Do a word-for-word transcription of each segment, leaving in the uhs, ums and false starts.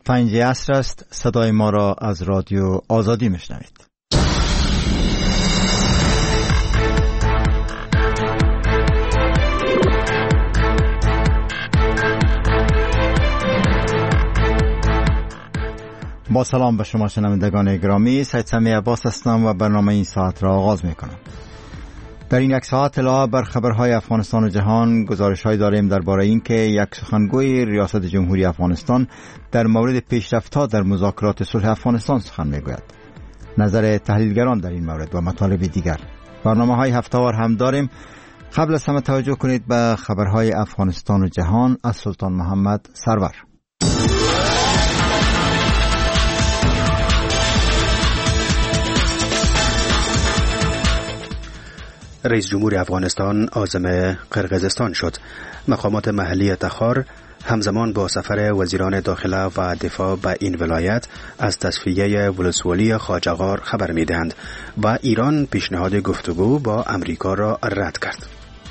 پنج عصر است. صدای ما را از رادیو آزادی میشنوید. با سلام به شما شنوندگان گرامی، سید سمی عباس هستم و برنامه این ساعت را آغاز میکنم. در این یک ساعت علاوه بر خبرهای افغانستان و جهان، گزارش‌هایی داریم درباره اینکه یک سخنگوی ریاست جمهوری افغانستان در مورد پیشرفت‌ها در مذاکرات صلح افغانستان سخن میگوید. نظر تحلیلگران در این مورد و مطالب دیگر. برنامه‌های هفته‌وار هم داریم. قبل از همه توجه کنید به خبرهای افغانستان و جهان از سلطان محمد سرور. رئیس جمهور افغانستان عازم قرقیزستان شد. مقامات محلی تخار همزمان با سفر وزیران داخله و دفاع به این ولایت از تصفیه ولسوالی خواجه‌غار خبر می‌دهند و ایران پیشنهاد گفتگو با امریکا را رد کرد.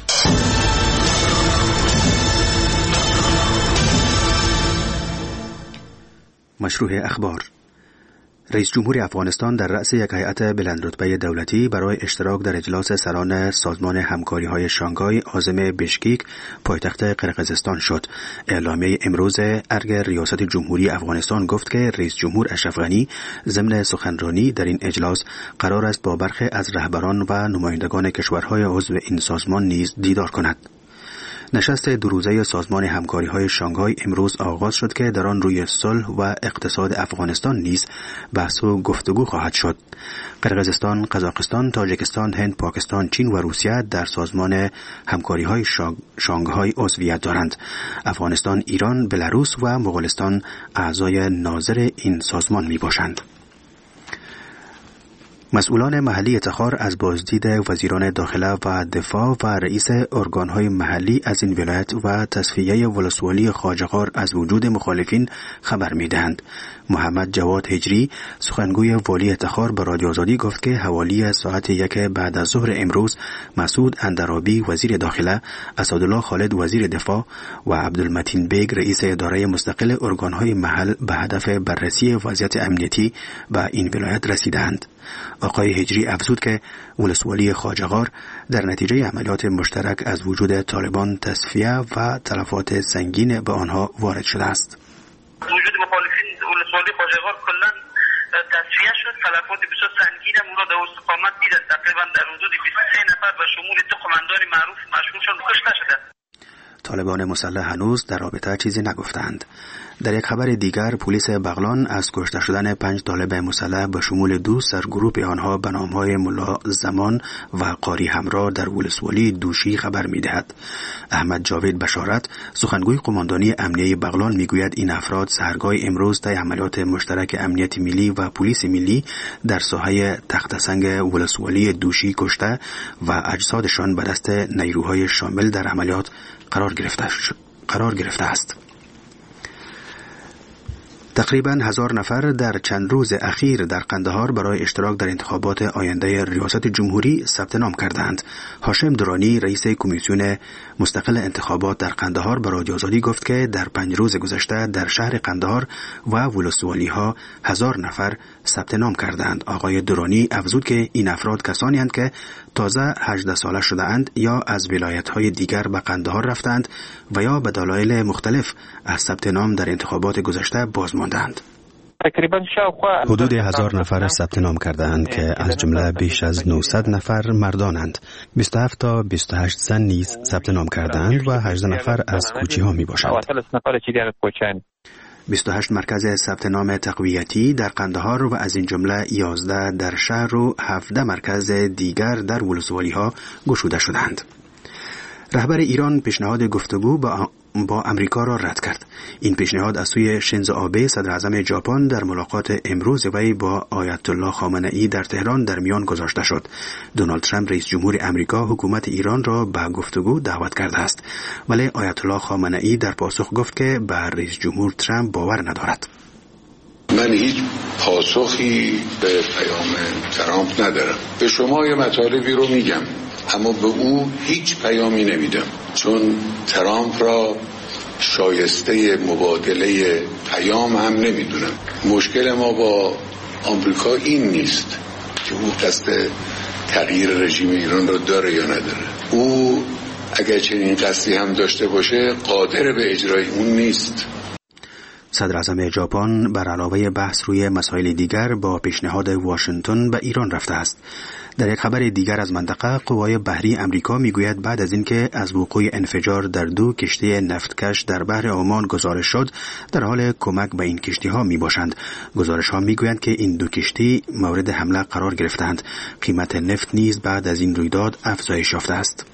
مشروع اخبار. رئیس جمهور افغانستان در رأس یک هیئت بلندرتبه دولتی برای اشتراک در اجلاس سران سازمان همکاری‌های شانگهای عازم بشکیک پایتخت قرقیزستان شد. اعلامیه امروز ارگ ریاست جمهوری افغانستان گفت که رئیس جمهور اشرف غنی ضمن سخنرانی در این اجلاس قرار است با برخی از رهبران و نمایندگان کشورهای عضو این سازمان نیز دیدار کند. نشست دو روزه سازمان همکاری‌های شانگهای امروز آغاز شد که در آن روی صلح و اقتصاد افغانستان نیز بحث و گفتگو خواهد شد. قرقیزستان، قزاقستان، تاجیکستان، هند، پاکستان، چین و روسیه در سازمان همکاری‌های شانگهای عضویت دارند. افغانستان، ایران، بلاروس و مغولستان اعضای ناظر این سازمان میباشند. مسئولان محلی تخار از بازدید وزیران داخله و دفاع و رئیس ارگانهای محلی از این ولایت و تصفیه ولسوالی خواجه‌غار از وجود مخالفین خبر می‌دهند. محمد جواد هجری، سخنگوی والی تخار، به رادیو آزادی گفت که حوالی ساعت یک بعد از ظهر امروز مسعود اندرابی وزیر داخله، اسدالله خالد وزیر دفاع و عبدالمتین بیگ رئیس اداره مستقل ارگانهای محل به هدف بررسی وضعیت امنیتی به این ولایت رسیدند. آقای هجری افزود که ولسوالی خواجه‌غار در نتیجه عملیات مشترک از وجود طالبان تصفیه و تلفات سنگین به آنها وارد شده است. وجود مخالفین ولسوالی خواجه‌غار کلا تصفیه شد، تلفات بسیار سنگین هم را در استقامت دیده. تقریبا در حدود بیست و سه نفر به شمول دو قماندان معروف مشغول شدند کشته شدند. طالبان مسلح هنوز در رابطه چیزی نگفتند. در یک خبر دیگر، پلیس بغلان از کشته شدن پنج طالب مسلح به شمول دو سرگروپ آنها به نام‌های ملا زمان و قاری همراه در ولسوالی دوشی خبر می‌دهد. احمد جاوید بشارت، سخنگوی قماندانی امنیه بغلان می‌گوید این افراد سحرگاه امروز طی عملیات مشترک امنیت ملی و پلیس ملی در ساحه تخت سنگ ولسوالی دوشی کشته و اجسادشان به دست نیروهای شامل در عملیات قرار گرفته قرار گرفته است. تقریباً هزار نفر در چند روز اخیر در قندهار برای اشتراک در انتخابات آینده ریاست جمهوری ثبت نام کردند. هاشم درانی، رئیس کمیسیون مستقل انتخابات در قندهار، به رادیو آزادی گفت که در پنج روز گذشته در شهر قندهار و ولسوالی ها هزار نفر ثبت نام کردند. آقای درانی افزود که این افراد کسانی هستند که تازه هجده ساله شده اند یا از ولایت های دیگر به قندهار رفتند و یا به دلایل مختلف از ثبت نام در انتخابات گذشته باز ماندند. حدود هزار نفر ثبت نام کردند که از جمله بیش از نهصد نفر مردانند. بیست و هفت تا بیست و هشت زن نیز ثبت نام کردند و هجده نفر از کوچی ها می باشند. بیست و هشت مرکز ثبت نام تقویتی در قندهار و از این جمله یازده در شهر و هفده مرکز دیگر در ولسوالی ها گشوده شدند. رهبر ایران پیشنهاد گفتگو با با امریکا را رد کرد. این پیشنهاد از سوی شینزو آبه صدر اعظم ژاپن در ملاقات امروز وی با آیت الله خامنه ای در تهران در میان گذاشته شد. دونالد ترامپ رئیس جمهور امریکا حکومت ایران را به گفتگو دعوت کرده است، ولی آیت الله خامنه ای در پاسخ گفت که به رئیس جمهور ترامپ باور ندارد. من هیچ پاسخی به پیام ترامپ ندارم. به شما یه مطالبی رو میگم اما به او هیچ پیامی نمیدم، چون ترامپ را شایسته مبادله پیام هم نمیدونم. مشکل ما با آمریکا این نیست که او قصد تغییر رژیم ایران رو داره یا نداره. او اگر چنین قصدی هم داشته باشه قادر به اجرای اون نیست. صدر اعظم ژاپن بر علاوه بحث روی مسائل دیگر با پیشنهاد واشنگتن به ایران رفته است. در یک خبر دیگر از منطقه، قوای بحری امریکا میگوید بعد از اینکه از وقوع انفجار در دو کشتی نفتکش در بحر عمان گزارش شد، در حال کمک به این کشتی ها می باشند. گزارش ها میگویند که این دو کشتی مورد حمله قرار گرفتند. قیمت نفت نیز بعد از این رویداد افزایش یافته است.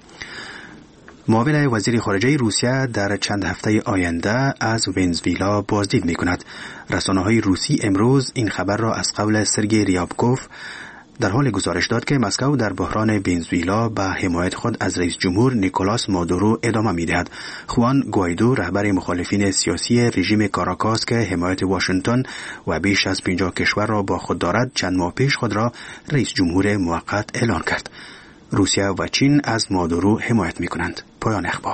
معاون وزیر خارجه روسیه در چند هفته آینده از ونزوئلا بازدید می کند. رسانه های روسی امروز این خبر را از قول سرگئی ریابکوف در حال گزارش داد که مسکو در بحران ونزوئلا به حمایت خود از رئیس جمهور نیکولاس مادورو ادامه می دهد. خوان گوایدو، رهبر مخالفین سیاسی رژیم کاراکاس که حمایت واشنگتن و بیش از پنجاه کشور را با خود دارد، چند ماه پیش خود را رئیس جمهور موقت اعلان کرد. روسیه و چین از مادورو حمایت می کنند. پایان اخبار.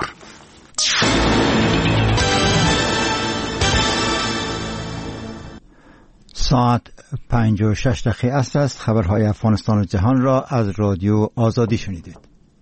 ساعت پنج و شش دقیقه است. خبرهای افغانستان و جهان را از رادیو آزادی شنیدید.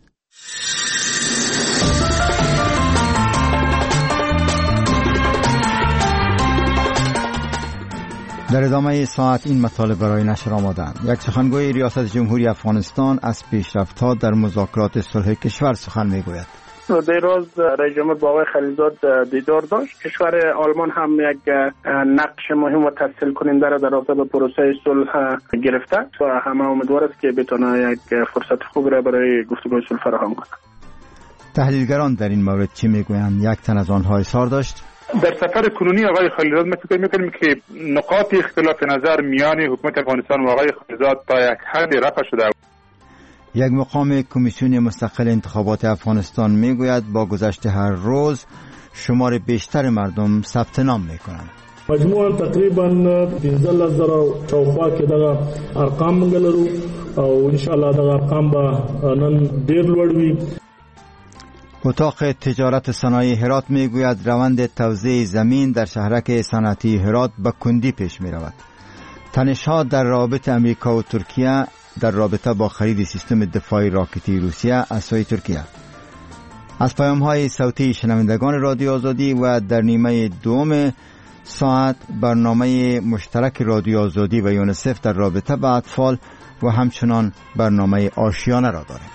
در ادامه ساعت این مطالب برای نشر آمدند. یک سخنگوی ریاست جمهوری افغانستان از پیشرفت‌ها در مذاکرات صلح کشور سخن می‌گوید. دیروز رئیس جمهور با آقای خلیلزاد دیدار داشت. کشور آلمان هم یک نقش مهم و تسهیل کننده را در رابطه با پروسه صلح گرفته و همه امیدوار است که بتونه یک فرصت خوب را برای گفتگوی صلح فراهم کنه. تحلیلگران در این مورد چی میگویند؟ یک تن از آنها اظهار داشت: در سفر کنونی آقای خلیلزاد ما فکر می‌کنیم که نقاط اختلاف نظر میان حکومت افغانستان و آقای خلیلزاد تا یک حد رفع شده. یک مقام کمیسیون مستقل انتخابات افغانستان میگوید با گذشت هر روز شمار بیشتر مردم ثبت نام میکنند. مجموعاً تقریباً پنځلس زره شاوخوا کې دغه ارقام موږ لرو او ان شاء الله دغه ارقام به نن ډیر لوړ وي. اتاق تجارت صنایع هرات میگوید روند توزیع زمین در شهرک صنعتی هرات به کندی پیش میرود. تنش‌ها در رابطه امریکا و ترکیه در رابطه با خرید سیستم دفاعی راکتی روسیه از سوی ترکیه. از پیام‌های صوتی شنوندگان رادیو آزادی و در نیمه دوم ساعت برنامه مشترک رادیو آزادی و یونیسف در رابطه با اطفال و همچنان برنامه آشیانه را داریم.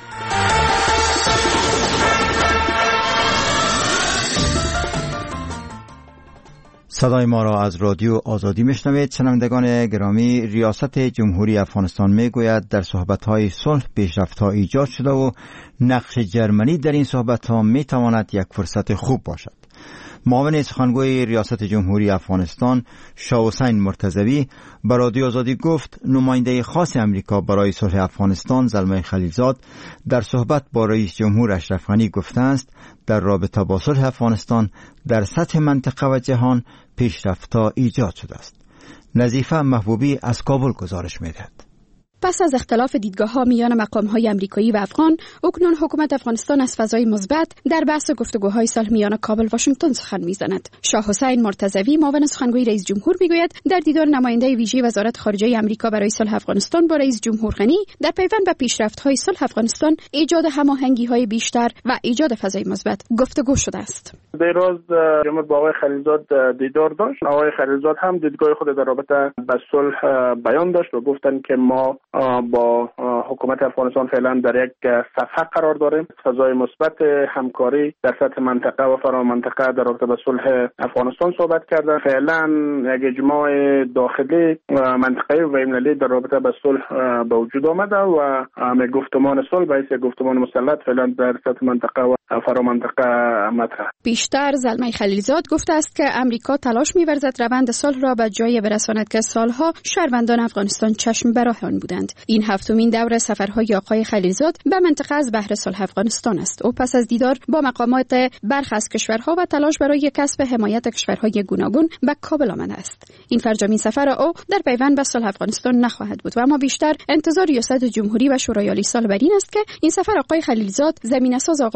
صدای ما را از رادیو آزادی میشنوید. شنوندگان گرامی، ریاست جمهوری افغانستان میگوید در صحبت‌های صلح پیشرفت‌ها ایجاد شده و نقش جرمنی در این صحبت‌ها میتواند یک فرصت خوب باشد. معاون سخنگوی ریاست جمهوری افغانستان شاه حسین مرتضوی به رادیو آزادی گفت نماینده خاص امریکا برای صلح افغانستان زلمه خلیلزاد در صحبت با رئیس جمهور اشرف غنی گفته است در رابطه با صلح افغانستان در سطح منطقه و جهان پیشرفت‌ها ایجاد شده است. نظیفه محبوبی از کابل گزارش می‌دهد. پس از اختلاف دیدگاه‌ها میان مقام‌های آمریکایی و افغان، اکنون حکومت افغانستان از فضای مثبت در بحث گفتگوهای صلح میان کابل و واشنگتن سخن می‌زند. شاه حسین مرتضوی معاون سخنگوی رئیس جمهور میگوید در دیدار نماینده ویژه وزارت خارجه آمریکا برای صلح افغانستان با رئیس جمهور غنی در پیوند به پیشرفت‌های صلح افغانستان، ایجاد هماهنگی‌های بیشتر و ایجاد فضای مثبت گفتگو شده است. دیروز جمهور با آقای خلیلزاد دیدار داشت. آقای خلیلزاد هم دیدگاه خود در رابطه با صلح بیان داشت و گفتند که ما با حکومت افغانستان فعلا در یک صفحه قرار داریم. فضای مثبت همکاری در سطح منطقه و فرامنطقه در رابطه با صلح افغانستان صحبت کردن. فعلا یک اجماع داخلی و منطقه‌ای و بین‌المللی در رابطه با صلح به وجود آمده و گفتمان صلح باعث یک گفتمان مسلط فعلا در سطح منطقه و فرامنطقه مطرح. بیشتر زلمه خلیلزاد گفته است که امریکا تلاش می‌ورزد روند صلح را به جای برساند که سالها شهروندان افغانستان چشم به راه آن بودند. این هفتمین دور سفرهای آقای خلیلزاد به منطقه از بحر صلح افغانستان است. او پس از دیدار با مقامات برخی از کشورها و تلاش برای کسب حمایت کشورهای گوناگون به کابل آمده است. این فرجامین سفر او در پیوند به صلح افغانستان نخواهد بود و اما بیشتر انتظار ریاست جمهوری و شورای عالی صلح بر این است که این سفر آقای خلیلزاد زمینه‌ساز آغاز گفتگو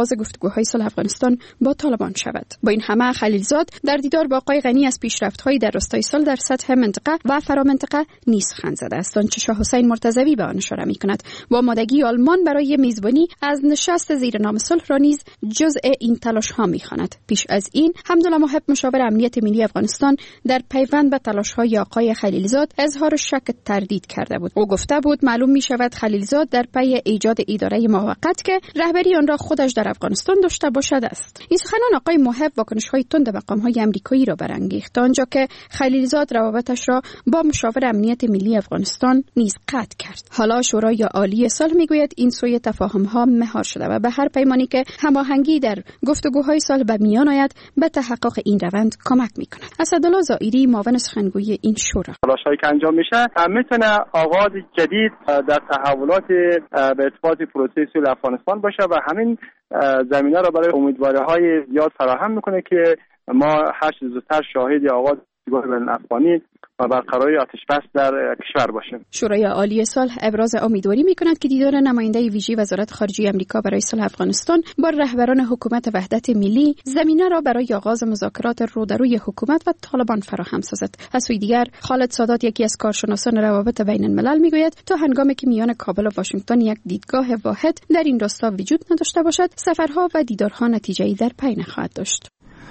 گفتگوهای صلح افغانستان با طالبان شود. با این همه خلیلزاد در دیدار با آقای غنی از پیشرفت‌های در راستای صلح در سطح منطقه و فرامنطقه نیز خند زده است، آنچه شاه حسین مرتضوی به آن اشاره می‌کند. با آمادگی آلمان برای میزبانی از نشست زیر نام صلح را نیز جزء این تلاش‌ها می‌خواند. پیش از این حمدالله محب مشاور امنیت ملی افغانستان در پیوند به تلاش‌های آقای خلیلزاد اظهار شک تردید کرده بود. او گفته بود معلوم می‌شود خلیلزاد در پی ایجاد اداره موقت که رهبری آن را خودش در افغانستان داشته باشد است. این سخنان آقای محب واکنش‌های تند مقام‌های آمریکایی را برانگیخت، آنجا که خلیلزاد روابطش را با مشاور امنیت ملی افغانستان نیز قطع کرد. حالا شورای عالی صلح میگوید این سوی تفاهم‌ها مهار شده و به هر پیمانی که هماهنگی در گفتگوهای صلح به میان آید به تحقق این روند کمک می‌کند. اسدالله زائری معاون سخنگوی این شورا: تلاش‌هایی که انجام میشه میتونه آغاز جدید در تحولات به ارتباط پروسه صلح افغانستان باشه و همین زمینه را برای امیدواری‌های زیاد فراهم میکنه که ما هر چه زودتر شاهد آغاز گفتگوهای بین افغانی و برقراری آتش‌بس در کشور باشیم. شورای عالی صلح ابراز امیدواری می‌کند که دیدار نماینده ویژه وزارت خارجه آمریکا برای صلح افغانستان با رهبران حکومت وحدت ملی زمینه را برای آغاز مذاکرات رودروی حکومت و طالبان فراهم سازد. از سوی دیگر خالد سادات، یکی از کارشناسان روابط بین الملل، میگوید تا هنگامی که میان کابل و واشنگتن یک دیدگاه واحد در این راستا وجود نداشته باشد، سفرها و دیدارها نتیجه‌ای در پی نخواهد داشت.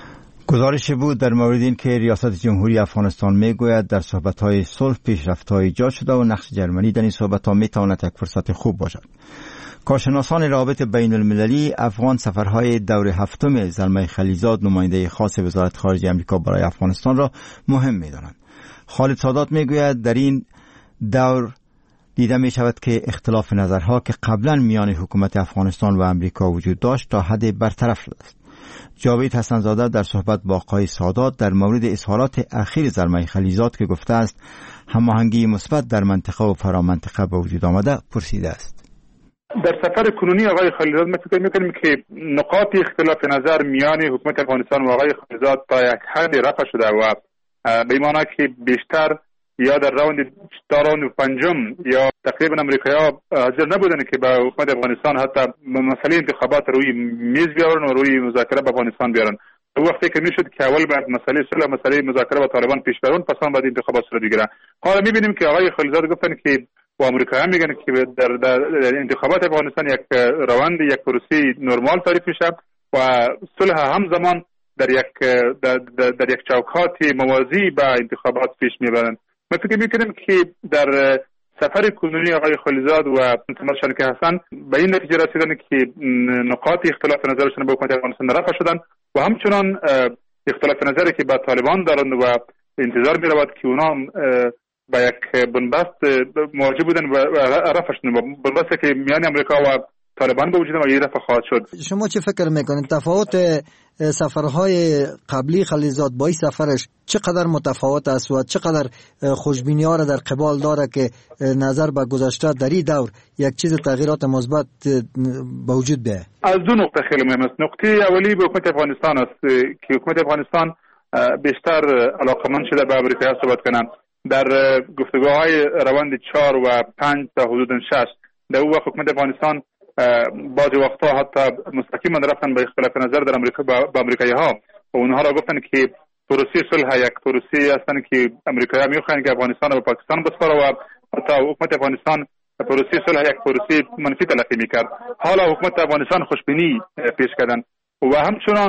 گزارش بود در مورد این که ریاست جمهوری افغانستان میگوید در صحبت‌های صلح پیشرفت‌های ایجاد شده و نقش جرمنی در این صحبت‌ها میتواند یک فرصت خوب باشد. کارشناسان روابط بین المللی افغان سفرهای دور هفتم زلمه خلیلزاد، نماینده خاص وزارت خارجه آمریکا برای افغانستان را مهم می‌دانند. خالد سادات میگوید در این دور دیده می شود که اختلاف نظرها که قبلا میان حکومت افغانستان و آمریکا وجود داشت تا حد برطرف شده است. جاوید حسن‌زاده در صحبت با آقای سادات در مورد اظهارات اخیر زلمه خلیلزاد که گفته است هماهنگی مثبت در منطقه و فرامنطقه به وجود آمده پرسیده است. در سفر کنونی آقای خلیلزاد ما فکر می‌کنیم که نقاط اختلاف نظر میان حکومت افغانستان و آقای خلیلزاد تا یک حد رفع شده و به معنی که بیشتر یا در راوند راوند پنجم یا تقریبا امریکایی‌ها حاضر نبودن که با حکومت افغانستان حتی مسئله انتخابات روی میز بیارن و روی مذاکره با افغانستان بیارن. او وقتی که میشد که اول بعد مسئله صلح مسئله مذاکره با طالبان پیش برون، پس آن بعد انتخابات صورت بگیره. حالا میبینیم که آقای خلیلزاد گفتن که و امریکایی‌ها میگن که در, در, در انتخابات افغانستان یک روند یک پروسه نرمال تعریف میشه و صلح همزمان در یک در, در, در یک چوکات موازی با انتخابات پیش میبرن. ما فکر میکنیم که در سفر کنونی آقای خلیلزاد و محمد شنکه حسن به این نتیجه رسیدن که نقاط اختلاف نظرشون با حکومت افغانستان رفع شدن و همچنان اختلاف نظری که با طالبان دارند و انتظار می رود که اونا با یک بنبست مواجه بودن و رفع شدن، بنبستی که میان امریکا و طالبان به وجود آمد رفع خواهد شد. شما چه فکر میکنید تفاوت سفرهای قبلی خلیلزاد با این سفرش چقدر متفاوت است و چقدر خوشبینی ها را در قبال داره که نظر به گذشته در این دور یک چیز تغییرات مثبت به وجود بیاید؟ از دو نقطه خیلی مهم است. نقطه اولی به حکومت افغانستان است که حکومت افغانستان بیشتر علاقمند شده به امریکا صحبت کنند. در گفتگوهای روند چهار و پنج تا حدود شش در اون وقت حکومت افغانستان بعضی وقتا حتی مستقیما رفتن به اختلاف نظر در امریکا با امریکایی‌ها و اونها را گفتن که پروسه صلح یک پروسه هستن که امریکایی‌ها میخواهند که افغانستان و پاکستان بسپاره و حتی حکومت افغانستان پروسه صلح یک پروسه منفی تلقی میکرد. حالا حکومت افغانستان خوشبینی پیش کردن و همچنان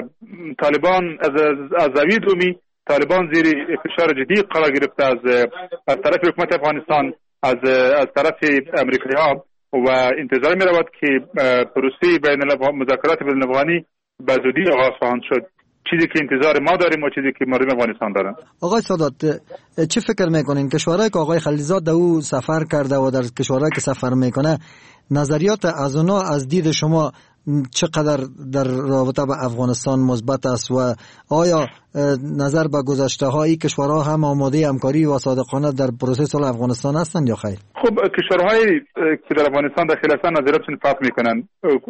طالبان از از زاویه دومی طالبان زیر فشار جدی قرار گرفته از از طرف حکومت افغانستان از از طرف امریکایی‌ها و انتظار می رود که پروسه بین مذاکرات بین الافغانی به زودی آغاز خواهد شد، چیزی که انتظار ما داریم و چیزی که مردم افغانستان دارن. آقای سادات چه فکر میکنین کشورهایی که آقای خلیلزاد در او سفر کرده و در کشورهایی که سفر میکنه نظریات از اونا از دید شما چقدر در رابطه با افغانستان مثبت است و آیا نظر به گذشته های کشورها هم آماده همکاری و صادقانه در پروسه صلح افغانستان هستند یا خیر؟ خب کشورهایی که در افغانستان داخل هستند نظراتشون فرق میکنن.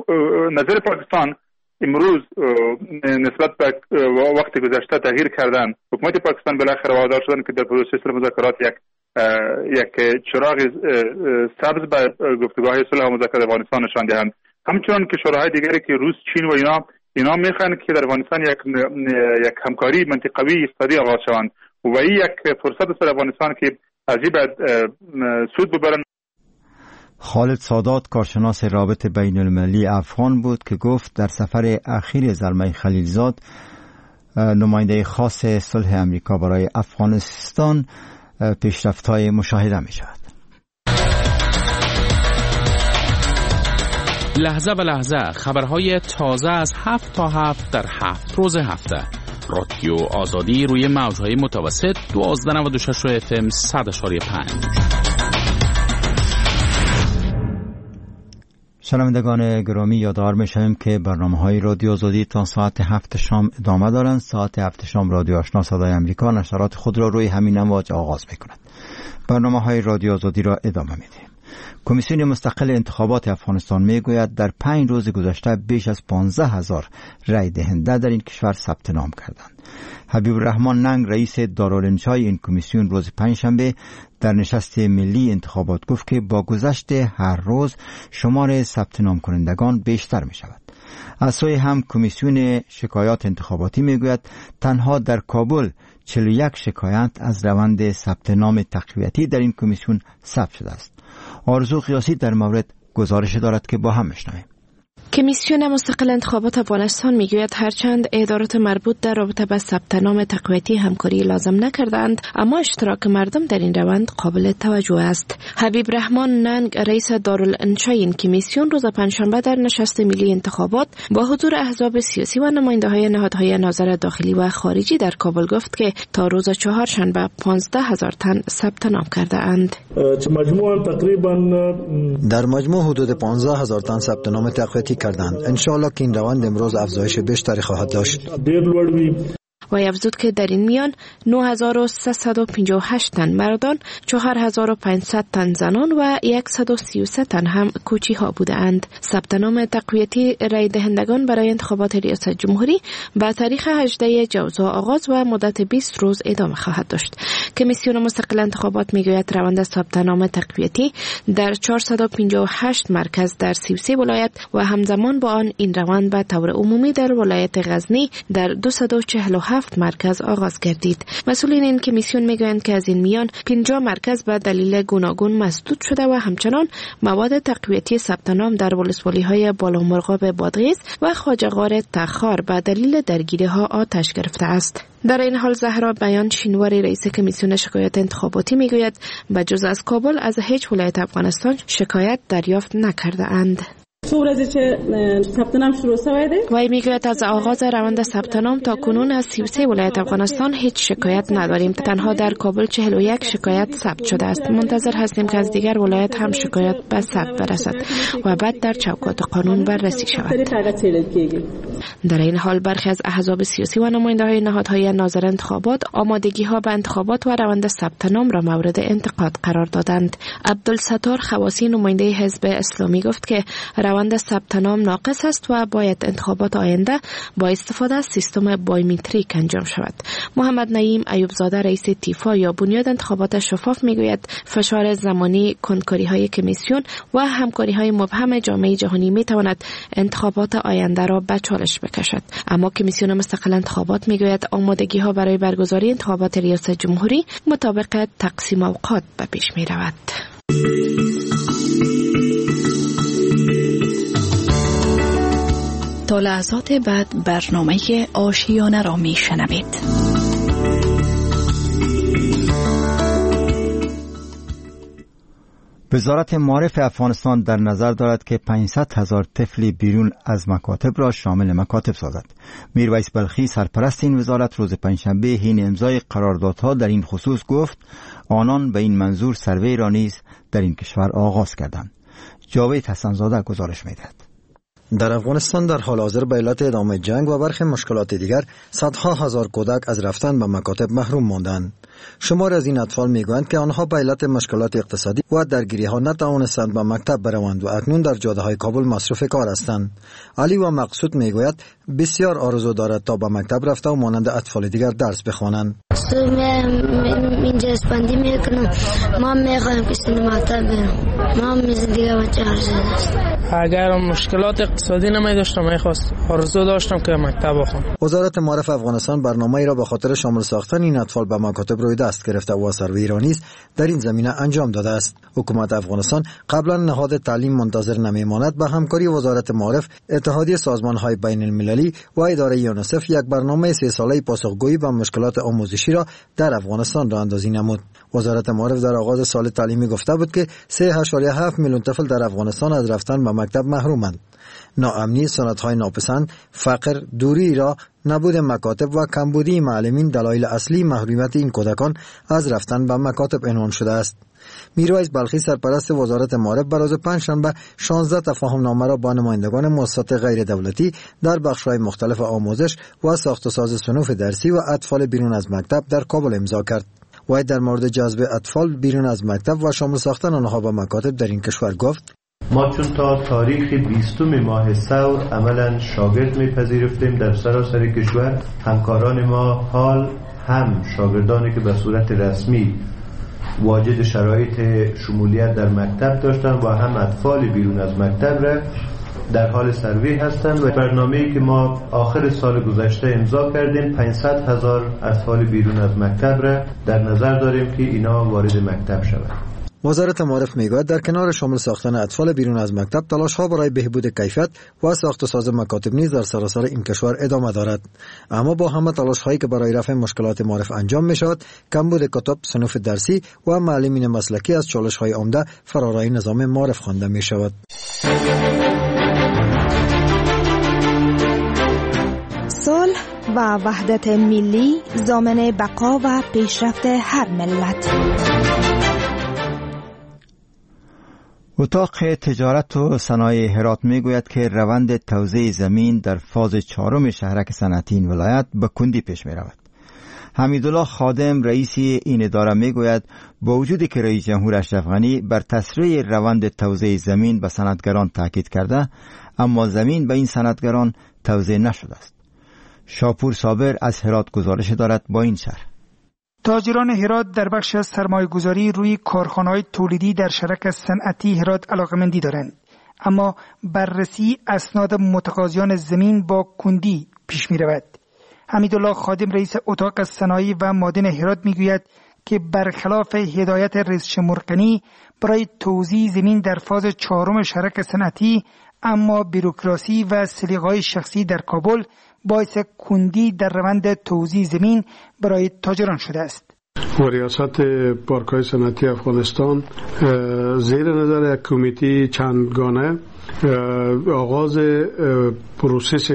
نظر پاکستان امروز نسبت به وقت گذشته تغییر کردن. حکومت پاکستان بالاخره وادار شدن که در پروسه صلح مذاکرات یک یک چراغ سبز به گفتگوهای صلح و مذاکرات افغانستان نشان دهند همچنان کشورهای دیگری که روس، چین و اینا اینا میخوان که در افغانستان یک یک همکاری منطقوی اقتصادی آغاز شوند و این یک فرصت است در افغانستان که از این بعد سود ببرن. خالد سادات کارشناس رابطه بین المللی افغان بود که گفت در سفر اخیر زلمه خلیلزاد نماینده خاص صلح امریکا برای افغانستان پیشرفت‌های مشاهده می شود. لحظه به لحظه خبرهای تازه از هفت تا هفت در هفت روز هفته. رادیو آزادی روی موجهای متوسط دوازده نود و شش اف ام صد اشاری پنج. شنوندگان گرامی، یادآور می‌شویم که برنامه‌های رادیو آزادی تا ساعت هفت شام ادامه دارند. ساعت هفت شام رادیو آشنا صدای امریکا نشرات خود را روی همین امواج آغاز می‌کند. برنامه‌های رادیو آزادی را ادامه می‌دهیم. کمیسیون مستقل انتخابات افغانستان میگوید در پنج روز گذشته بیش از پانزده هزار رای دهنده در این کشور ثبت نام کردند. حبیب الرحمن ننگ رئیس دارالانشای این کمیسیون روز پنجشنبه در نشست ملی انتخابات گفت که با گذشت هر روز شمار ثبت نام کنندگان بیشتر می شود. از سوی هم کمیسیون شکایات انتخاباتی میگوید تنها در کابل چهل و یک شکایت از روند ثبت نام تقویتی در این کمیسیون ثبت شده است. آرزو قیاسی در مورد گزارش دارد که با هم میشنویم. کمیسیون مستقل انتخابات افغانستان میگوید هرچند ادارات مربوط در رابطه با ثبت نام تقویتی همکاری لازم نکردند، اما اشتراک مردم در این روند قابل توجه است. حبیب رحمان ننگ رئیس دارالانشای این کمیسیون روز پنجشنبه در نشست ملی انتخابات با حضور احزاب سیاسی و نماینده‌های نهادهای نظارت داخلی و خارجی در کابل گفت که تا روز چهارشنبه پانزده هزار تن ثبت نام کرده اند. مجموعاً تقریبا در مجموع حدود پانزده هزار تن ثبت نام تقویتی کردند. انشاءالله که این روند امروز افزایش بیشتری خواهد داشت. و افزود که در این میان نه هزار و سیصد و پنجاه و هشت تن مردان، چهار هزار و پانصد تن زنان و صد و سی و سه تن هم کوچی ها بودند. ثبت نام تقویتی رای دهندگان برای انتخابات ریاست جمهوری با تاریخ هجدهم جوزا آغاز و مدت بیست روز ادامه خواهد داشت. کمیسیون مستقل انتخابات میگوید روند ثبت نام تقویتی در چهارصد و پنجاه و هشت مرکز در سی و سه ولایت و همزمان با آن این روند به طور عمومی در ولایت غزنی در دویست و چهل و هفت مرکز آغاز گردید. مسئولین این کمیسیون میگویند که از این میان پنجاه مرکز به دلیل گوناگون مسدود شده و همچنان مواد تقویتی ثبت نام در ولسوالی‌های بالامرغاب بادغیس و خواجه غار تخار به دلیل درگیری‌ها آتش گرفته است. در این حال زهرا بیان شینواری رئیس کمیسیون شکایات انتخاباتی میگوید بجز از کابل از هیچ ولایت افغانستان شکایت دریافت نکرده اند. ثبت نام شروع شده وی میگوید از آغاز روند ثبت نام تا کنون از سی و سه ولایت افغانستان هیچ شکایت نداریم. تنها در کابل چهل و یک شکایت ثبت شده است. منتظر هستیم که از دیگر ولایت هم شکایت به ثبت برسد و بعد در چوکات قانون بررسی شود. در این حال برخی از احزاب سیاسی و نماینده‌های نهادهای ناظر انتخابات آمادگی‌ها به انتخابات و روند ثبت نام را مورد انتقاد قرار دادند. عبدالستار خواسی نماینده حزب اسلامی گفت که روند ثبت نام ناقص است و باید انتخابات آینده با استفاده از سیستم بایومتریک انجام شود. محمد نعیم ایوبزاده رئیس تیفا یا بنیاد انتخابات شفاف میگوید فشار زمانی، کنکاری‌های کمیسیون و همکاری‌های مبهم جامعه جهانی میتواند انتخابات آینده را به چالش بکشد. اما کمیسیون مستقل انتخابات میگوید آمادگی‌ها برای برگزاری انتخابات ریاست جمهوری مطابق تقسیم اوقات به پیش میرود. تا لحظات بعد برنامه آشیانه را می شنوید. وزارت معارف افغانستان در نظر دارد که پانصد هزار طفل بیرون از مکاتب را شامل مکاتب سازد. میرویس بلخی سرپرست این وزارت روز پنجشنبه حین امضای قراردادها در این خصوص گفت آنان به این منظور سروی را نیز در این کشور آغاز کردند. جاوید حسنزاده گزارش می‌دهد. در افغانستان در حال حاضر به علت ادامه جنگ و برخی مشکلات دیگر صدها هزار کودک از رفتن به مکاتب محروم ماندند. شمار از این اطفال میگویند که آنها به علت مشکلات اقتصادی و درگیری ها نتوانستند به مکتب بروند و اکنون در جاده های کابل مصروف کار هستند. علی و مقصود میگوید بسیار آرزو دارد تا به مکتب رفته و مانند اطفال دیگر درس بخوانند. اینجا اسپندی میکنم. ما میخوایم که سن مکتب برم. ما میز دیگه بچه هرزده است. اگر مشکلات اقتصادی نمی داشتم میخواست آرزو داشتم که مکتب بخونم. وزارت معارف افغانستان برنامه‌ای را به خاطر شامل ساختن این اطفال به مکاتب روی دست گرفته و سروی ایرانی در این زمینه انجام داده است. حکومت افغانستان قبلا نهاد تعلیم منتظر نمیماند به همکاری وزارت معارف، اتحادیه سازمان‌های بین المللی و اداره یونیسف یک برنامه سه ساله پاسخگویی به مشکلات آموزشی را در افغانستان راه اندازی نمود. وزارت معارف در آغاز سال تعلیمی گفته بود که سه و هفت میلیون طفل در افغانستان از رفتن به مکتب محرومند. ناامنی، سنت‌های ناپسند، فقر، دوری را، نبود مکاتب و کمبودی معلمین دلایل اصلی محرومیت این کودکان از رفتن به مکاتب عنوان شده است. میرویس بلخی سرپرست وزارت معارف بر روز پنجشنبه شانزده تفاهم نامه را با نمایندگان مؤسسات غیر دولتی در بخش‌های مختلف آموزش و ساخت و ساز صنوف درسی و اطفال بیرون از مکتب در کابل امضا کرد. وی در مورد جذب اطفال بیرون از مکتب و شامل ساختن آنها به مکاتب در این کشور گفت: ما چون تا تاریخ بیستم ماه ثور عملا شاگرد میپذیرفتیم در سراسر کشور. همکاران ما حال هم شاگردانی که به صورت رسمی واجد شرایط شمولیت در مکتب داشتن و هم اطفال بیرون از مکتب را در حال سروی هستند و برنامه‌ای که ما آخر سال گذشته امضا کردیم پانصد هزار اطفال بیرون از مکتب را در نظر داریم که اینا وارد مکتب شوند. وزارت معارف میگوید در کنار شامل ساختن اطفال بیرون از مکتب، تلاش‌ها برای بهبود کیفیت و ساخت و ساز مکاتب نیز در سراسر این کشور ادامه دارد. اما با همه تلاش‌هایی که برای رفع مشکلات معارف انجام می‌شود، کمبود کتب، صنوف درسی و معلمین مسلکی از چالش‌های عمده فرارای نظام معارف خوانده می‌شود. صلح و وحدت ملی ضامن بقا و پیشرفت هر ملت. اتاق تجارت و صنایع هرات میگوید که روند توزیع زمین در فاز چهارم شهرک صنعتی این ولایت به کندی پیش می رود. حمیدالله خادم رئیس این اداره میگوید با وجودی که رئیس جمهور اشرف غنی بر تسریع روند توزیع زمین به صنعتگران تاکید کرده، اما زمین به این صنعتگران توزیع نشده است. شاپور صابر از هرات گزارش دارد با این شرح. تاجران هرات در بخش سرمایه‌گذاری روی کارخانه‌های تولیدی در شرک صنعتی هرات علاقه‌مندی دارند، اما بررسی اسناد متقاضیان زمین با کندی پیش می‌رود. حمیدالله خادم رئیس اتاق صنایع و معدن هرات می‌گوید که برخلاف هدایت رئیس جمهور غنی برای توزیع زمین در فاز چهارم شرک صنعتی، اما بوروکراسی و سلیقه‌های شخصی در کابل باعث کندی در روند توزیع زمین برای تاجران شده است. و ریاست پارک‌های صنعتی افغانستان زیر نظر یک کمیته چندگانه آغاز پروسس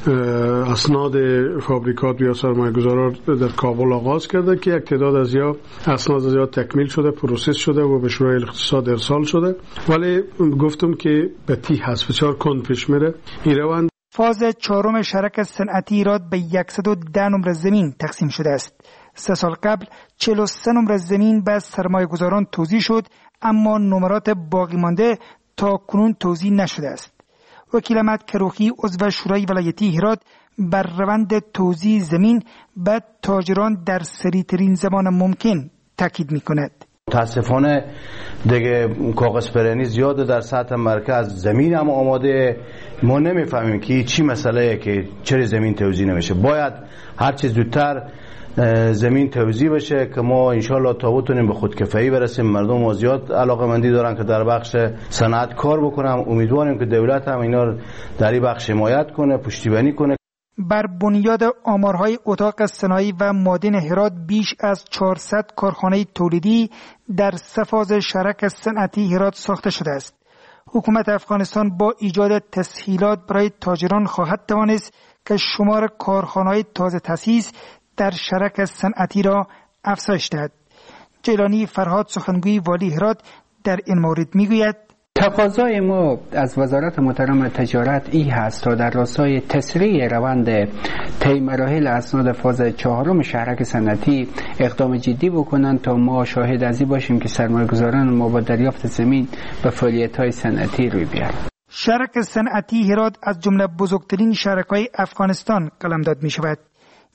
اسناد فابریکات یا سرمایه‌گذاران در کابل آغاز کرده که یک تعداد از یا اسناد از یا تکمیل شده، پروسس شده و به شورای اقتصاد ارسال شده، ولی گفتم که به تی هست بسیار کند پیش میره. این روند فاز چهارم شرک صنعتی ایراد به صد و ده نمره زمین تقسیم شده است. سه سال قبل چهل و سه نمره زمین به سرمایه‌گذاران توزیع شد، اما نمرات باقی مانده تا کنون توزیع نشده است. وکیل احمد کروخی عضو شورای ولایتی هرات بر روند توزیع زمین به تاجران در سریع‌ترین زمان ممکن تاکید می‌کند. متاسفانه دیگه کاغذ پرنی زیاده در سطح مرکز، زمین هم آماده، ما نمیفهمیم که چی مسئله که چرا زمین توزیع نمیشه. باید هر چیز زودتر زمین توزیع بشه که ما انشالله تا بتونیم به خودکفایی برسیم. مردم ما زیاد علاقه‌مندی دارن که در بخش صنعت کار بکنن. امیدواریم که دولت هم اینا رو در این بخش حمایت کنه، پشتیبانی کنه. بر بنیاد آمارهای اتاق صنایع و معدن هرات بیش از چهارصد کارخانه تولیدی در سه فاز شرک صنعتی هرات ساخته شده است. حکومت افغانستان با ایجاد تسهیلات برای تاجران خواهد توانست که شمار کارخانه‌های تازه تأسیس در شرک صنعتی را افزایش دهد. جیلانی فرهاد سخنگوی والی هرات در این مورد میگوید: تقاضای ما از وزارت محترم تجارت این هست تا در راستای تسریع روند طی مراحل اسناد فاز چهارم شهرک صنعتی اقدام جدی بکنند تا ما شاهد از این باشیم که سرمایه‌گذاران ما با دریافت زمین به فعالیت‌های صنعتی روی بیارند. شرک صنعتی هرات از جمله بزرگترین شرکای افغانستان قلمداد می شود.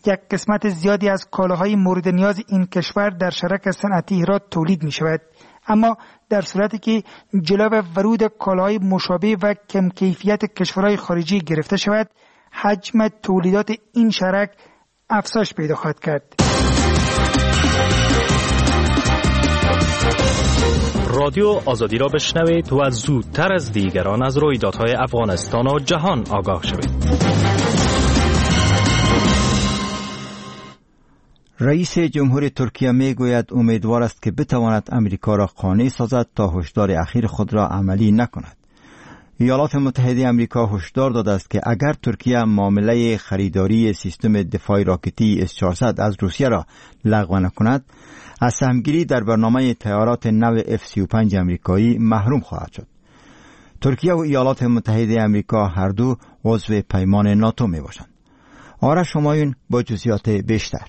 یک قسمت زیادی از کالاهای مورد نیاز این کشور در شرک صنعتی هرات تولید می شود. اما در صورتی که جلو ورود کالاهای مشابه و کم کیفیت کشورهای خارجی گرفته شود، حجم تولیدات این شرک افزایش پیدا خواهد کرد. رادیو آزادی را بشنوید و زودتر از دیگران از رویدادهای افغانستان و جهان آگاه شوید. رئیس جمهور ترکیه می گوید امیدوار است که بتواند امریکا را قانع سازد تا هشدار اخیر خود را عملی نکند. ایالات متحده امریکا هشدار داده است که اگر ترکیه معامله خریداری سیستم دفاعی راکتی اس چهارصد از روسیه را لغو نکند، از سهمگیری در برنامه طیارات نو اف سی و پنج امریکایی محروم خواهد شد. ترکیه و ایالات متحده امریکا هر دو عضو پیمان ناتو می باشند. آرش همایون با جزئیات بیشتر.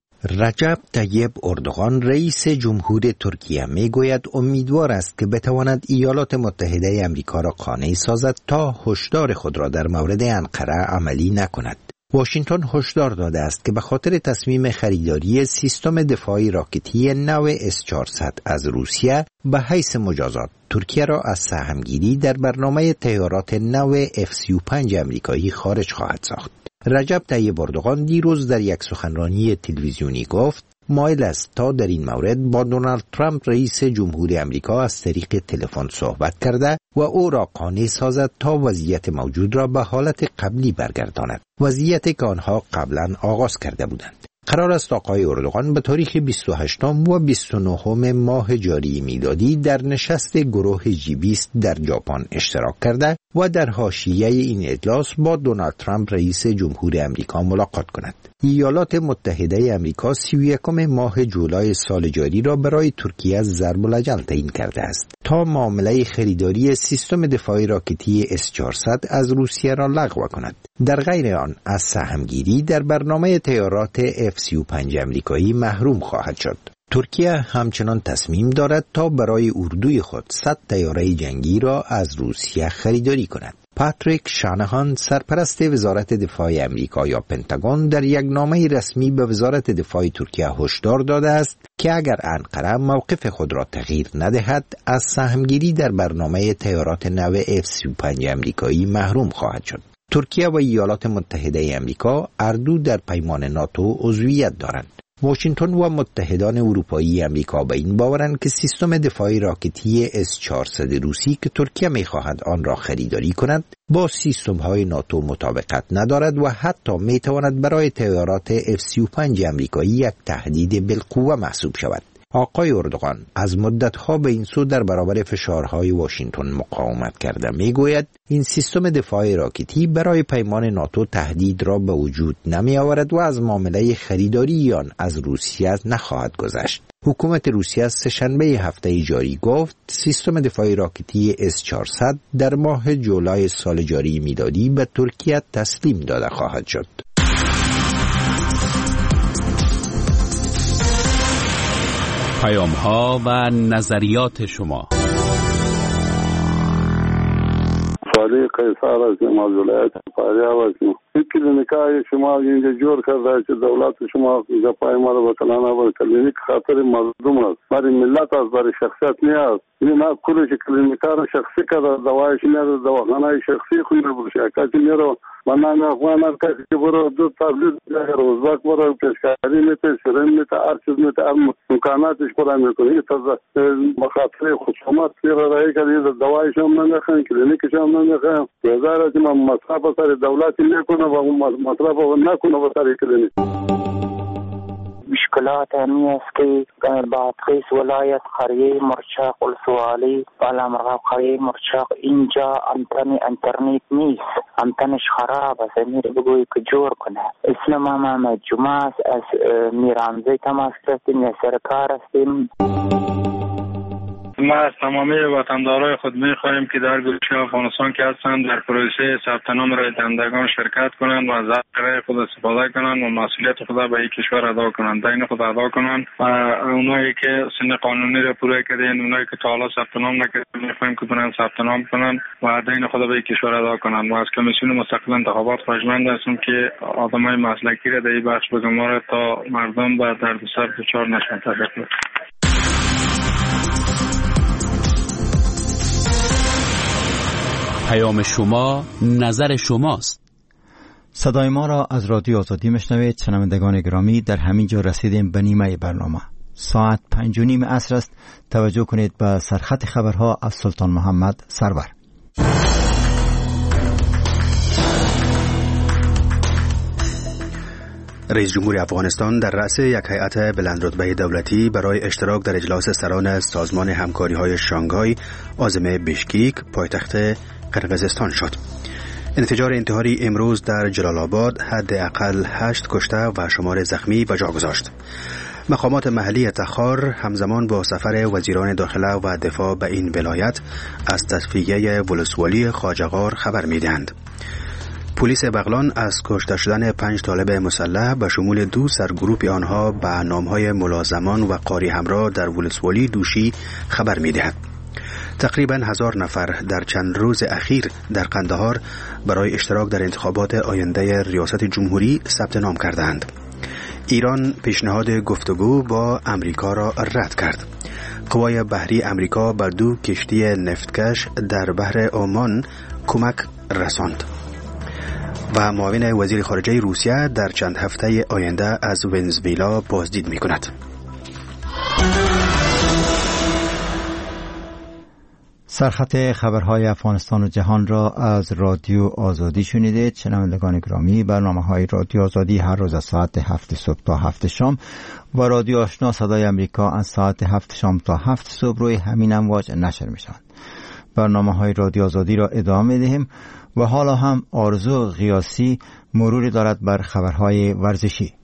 رجب طیب اردوغان رئیس جمهور ترکیه می گوید امیدوار است که بتواند ایالات متحده امریکا را قانع سازد تا هشدار خود را در مورد انقره عملی نکند. واشنگتن هشدار داده است که به خاطر تصمیم خریداری سیستم دفاعی راکتی نو اس چهارصد از روسیه به حیث مجازات ترکیه را از سهمگیری در برنامه طیارات نو اف سی و پنج امریکایی خارج خواهد ساخت. رجب طیب اردوغان دیروز در یک سخنرانی تلویزیونی گفت مایل است تا در این مورد با دونالد ترامپ رئیس جمهور امریکا از طریق تلفن صحبت کرده و او را قانع سازد تا وضعیت موجود را به حالت قبلی برگرداند، وضعیتی که آنها قبلا آغاز کرده بودند. قرار است آقای اردوغان به تاریخ بیست و هشتم و بیست و نهم ماه جاری میلادی در نشست گروه جی بیست در ژاپن اشتراک کرده و در حاشیه این اجلاس با دونالد ترامپ رئیس جمهور امریکا ملاقات کند. ایالات متحده امریکا سی و یکم ماه جولای سال جاری را برای ترکیه ضرب الاجل تعیین کرده است تا معامله خریداری سیستم دفاعی راکتی اس چهارصد از روسیه را لغو کند. در غیر آن از سهمگیری در برنامه طیارات اف سی و پنج امریکایی محروم خواهد شد. ترکیه همچنان تصمیم دارد تا برای اردوی خود صد طیاره جنگی را از روسیه خریداری کند. پاتریک شانهان سرپرست وزارت دفاع امریکا یا پنتاگون در یک نامه رسمی به وزارت دفاع ترکیه هشدار داده است که اگر انقره موقف خود را تغییر ندهد از سهمگیری در برنامه طیارات نو اف سی و پنج امریکایی محروم خواهد شد. ترکیه و ایالات متحده امریکا هر دو در پیمان ناتو عضویت دارند. واشنگتن و متحدان اروپایی امریکا به این باورند که سیستم دفاعی راکتی اس چهارصد روسی که ترکیه می‌خواهد آن را خریداری کند با سیستم‌های ناتو مطابقت ندارد و حتی می‌تواند برای طیارات اف سی و پنج امریکایی یک تهدید بالقوه محسوب شود. آقای اردوغان از مدت‌ها به این سو در برابر فشارهای واشنگتن مقاومت کرده میگوید این سیستم دفاعی راکتی برای پیمان ناتو تهدید را به وجود نمی آورد و از معامله خریداری آن از روسیه نخواهد گذشت. حکومت روسیه سه‌شنبه هفته جاری گفت سیستم دفاعی راکتی اس چهارصد در ماه جولای سال جاری میلادی به ترکیه تسلیم داده خواهد شد. پیام ها و نظریات شما. فعلی قیصر هستیم از ولایت فاریاب هستیم. این کلینیکای شما اینجا جور کرده که دولت شما جپای ما رو بکنانه و کلینیک خاطر مردم است. برای ملت است، برای شخصیت نیست. این ها کلش کلینیکا رو شخصی کرده، دوایش نیست، دواخانه شخصی خوی رو برشه. کسی نیرو منان افغان هر کسی که برو دو تبلیغ روزباک برو پیشکاری میته، شرم میته، هر چیز میته، هر امکاناتش برای میکنه. این تازه بخاطر خصومت سیر رایی کرده، دوایش هم نمیخوان، کلینیکش هم نمیخوان. وزاره که من مصرف سر دولتی نکنه و مصرف نکنه و سر کلینیک. مشکلات همی است که بادغیس ولایت قریه مرچاق السوالی و علامرغاب قریه مرچاق اینجا انتن انترنت نیست، انتنش خراب است. امیر بگوی که جور کنه. اسلام محمد جمعه از میرانزی تماس کردیم یا سرکار هستیم. ما از تمامی وطندارای خود می‌خواهیم که در گوشه افغانستان که هستند در پروسه ثبت نام رای دهندگان شرکت کنند و از حق رای خود استفاده کنند و مسئولیت خود به این کشور ادا کنند، دین خود ادا کنند. و اونایی که سن قانونی را پوره کردن، اونایی که تا حالا ثبت نام نکردن، می‌خواهیم که برن ثبت نام کنند و دین خود به این کشور ادا کنند. و از کمیسیون مستقل انتخابات خواهشمند هستیم که آدمای مسلکی را در این بخش بگماره تا مردم به دردسر دچار نشن. تشکر. پیام شما، نظر شماست. صدای ما را از رادیو آزادی میشنوید. شنوندگان گرامی، در همین جا رسیدیم به نیمه برنامه. ساعت پنج و نیم عصر است. توجه کنید به سرخط خبرها از سلطان محمد سرور. رئیس جمهور افغانستان در رأس یک هیئت بلندرتبه دولتی برای اشتراک در اجلاس سران سازمان همکاری‌های شانگهای عاصمه بیشکیک پایتخت قرقیزستان شد. انفجار انتحاری امروز در جلال آباد حداقل هشت کشته و شمار زخمی به جا گذاشت. مقامات محلی تخار همزمان با سفر وزیران داخله و دفاع به این ولایت از تصفیه ولسوالی خواجه‌غار خبر می‌دهند. پلیس بغلان از کشته شدن پنج طالب مسلح به شمول دو سرگروپ آنها به نامهای ملازمان و قاری همراه در ولسوالی دوشی خبر می‌دهد. تقریباً هزار نفر در چند روز اخیر در قندهار برای اشتراک در انتخابات آینده ریاست جمهوری ثبت نام کردند. ایران پیشنهاد گفتگو با امریکا را رد کرد. قوای بحری امریکا بر دو کشتی نفتکش در بحر عمان کمک رساند. و معاون وزیر خارجه روسیه در چند هفته آینده از ونزوئلا بازدید می کند. سرخط خبرهای افغانستان و جهان را از رادیو آزادی شنیدید. شنوندگان گرامی، برنامه‌های رادیو آزادی هر روز از ساعت هفت صبح تا هفت شام و رادیو آشنا صدای امریکا از ساعت هفت شام تا هفت صبح روی همین امواج نشر می‌شوند. برنامه‌های رادیو آزادی را ادامه می‌دهیم و حالا هم آرزو غیاسی مروری دارد بر خبرهای ورزشی.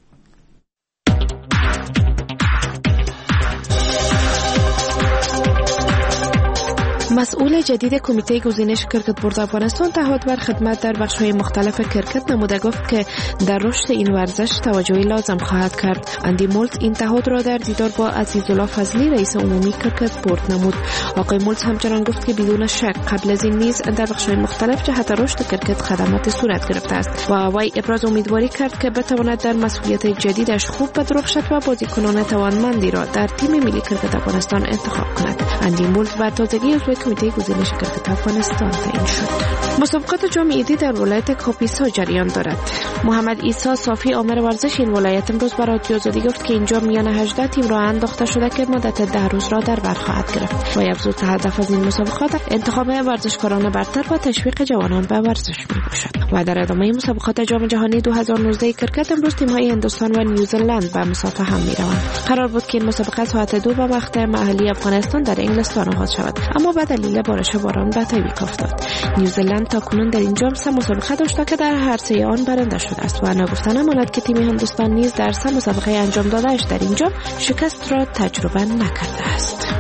مسئول جدید کمیته گزینش کرکت بورد افغانستان تعهد بر خدمت در بخش‌های مختلف کرکت نموده گفت که در رشد این ورزش توجهی لازم خواهد کرد. اندی مولت این تعهد را در دیدار با عزیزالله فضلی رئیس عمومی کرکت بورد نمود. آقای مولت همچنان گفت که بدون شک قبل از این نیز در بخش‌های مختلف جهت رشد کرکت خدمات صورت گرفته است و وی ابراز امیدواری کرد که بتواند در مسئولیت جدیدش خوب بدرخشد و بازیکنان توانمندی را در تیم ملی کرکت افغانستان انتخاب کند. اندی مولت بر تازگی عضو کمیته گزینش کرکت افغانستان تعیین شد. مسابقات جام عیدی در ولایت کاپیسا جریان دارد. محمد عیسی صافی آمر ورزش این ولایت امروز برای رادیو آزادی گفت که اینجا میان هجده تیم را انداخته شده که مدت ده روز را در بر خواهد گرفت. و افزود که هدف از این مسابقات انتخاب ورزشکاران برتر و تشویق جوانان به ورزش میباشد. و در ادامه مسابقات جام جهانی دو هزار و نوزده کرکت امروز تیم‌های هندوستان و نیوزلند به مسافه هم میروند. قرار بود که این مسابقه ساعت دو به وقت محلی افغانستان در انگلستان آغاز شود، اما به دلیل بارش باران به تعویق افتاد. نیوزلند تاکنون در این جام سه مسابقه داشته که در هر سه آن برنده شده است و نگفتن ماند که تیم هندوستان نیز در سه مسابقه انجام داده‌اش در این جام شکست را تجربه نکرده است.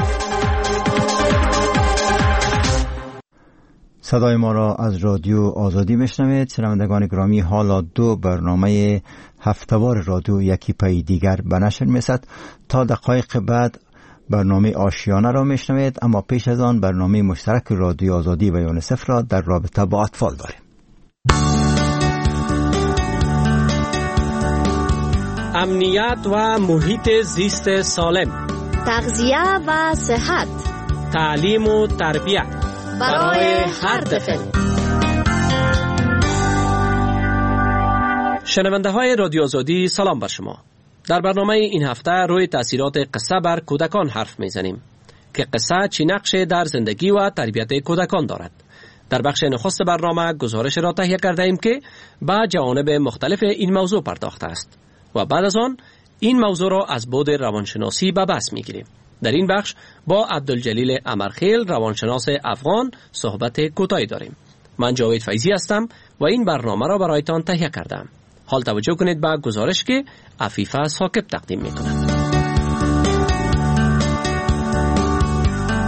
صدای ما را از رادیو آزادی میشنوید. شنوندگان گرامی، حالا دو برنامه هفته‌وار رادیو یکی پای دیگر به نشر می‌رسد. تا دقایق بعد برنامه آشیانه را میشنوید، اما پیش از آن برنامه مشترک رادیو آزادی و یونیسف را در رابطه با اطفال داریم. امنیت و محیط زیست سالم، تغذیه و صحت، تعلیم و تربیت برای هر طفل. شنونده های رادیو آزادی سلام بر شما. در برنامه این هفته روی تأثیرات قصه بر کودکان حرف میزنیم که قصه چی نقشی در زندگی و تربیت کودکان دارد. در بخش نخست برنامه گزارش را تهیه کرده ایم که به جوانب مختلف این موضوع پرداخته است و بعد از آن این موضوع را از بعد روانشناسی به بحث میگیریم. در این بخش با عبدالجلیل امرخیل روانشناس افغان صحبت کوتاهی داریم. من جاوید فیضی هستم و این برنامه را برایتان تهیه کردم. حال توجه کنید به گزارش که عفیفه ثاقب تقدیم می‌کند.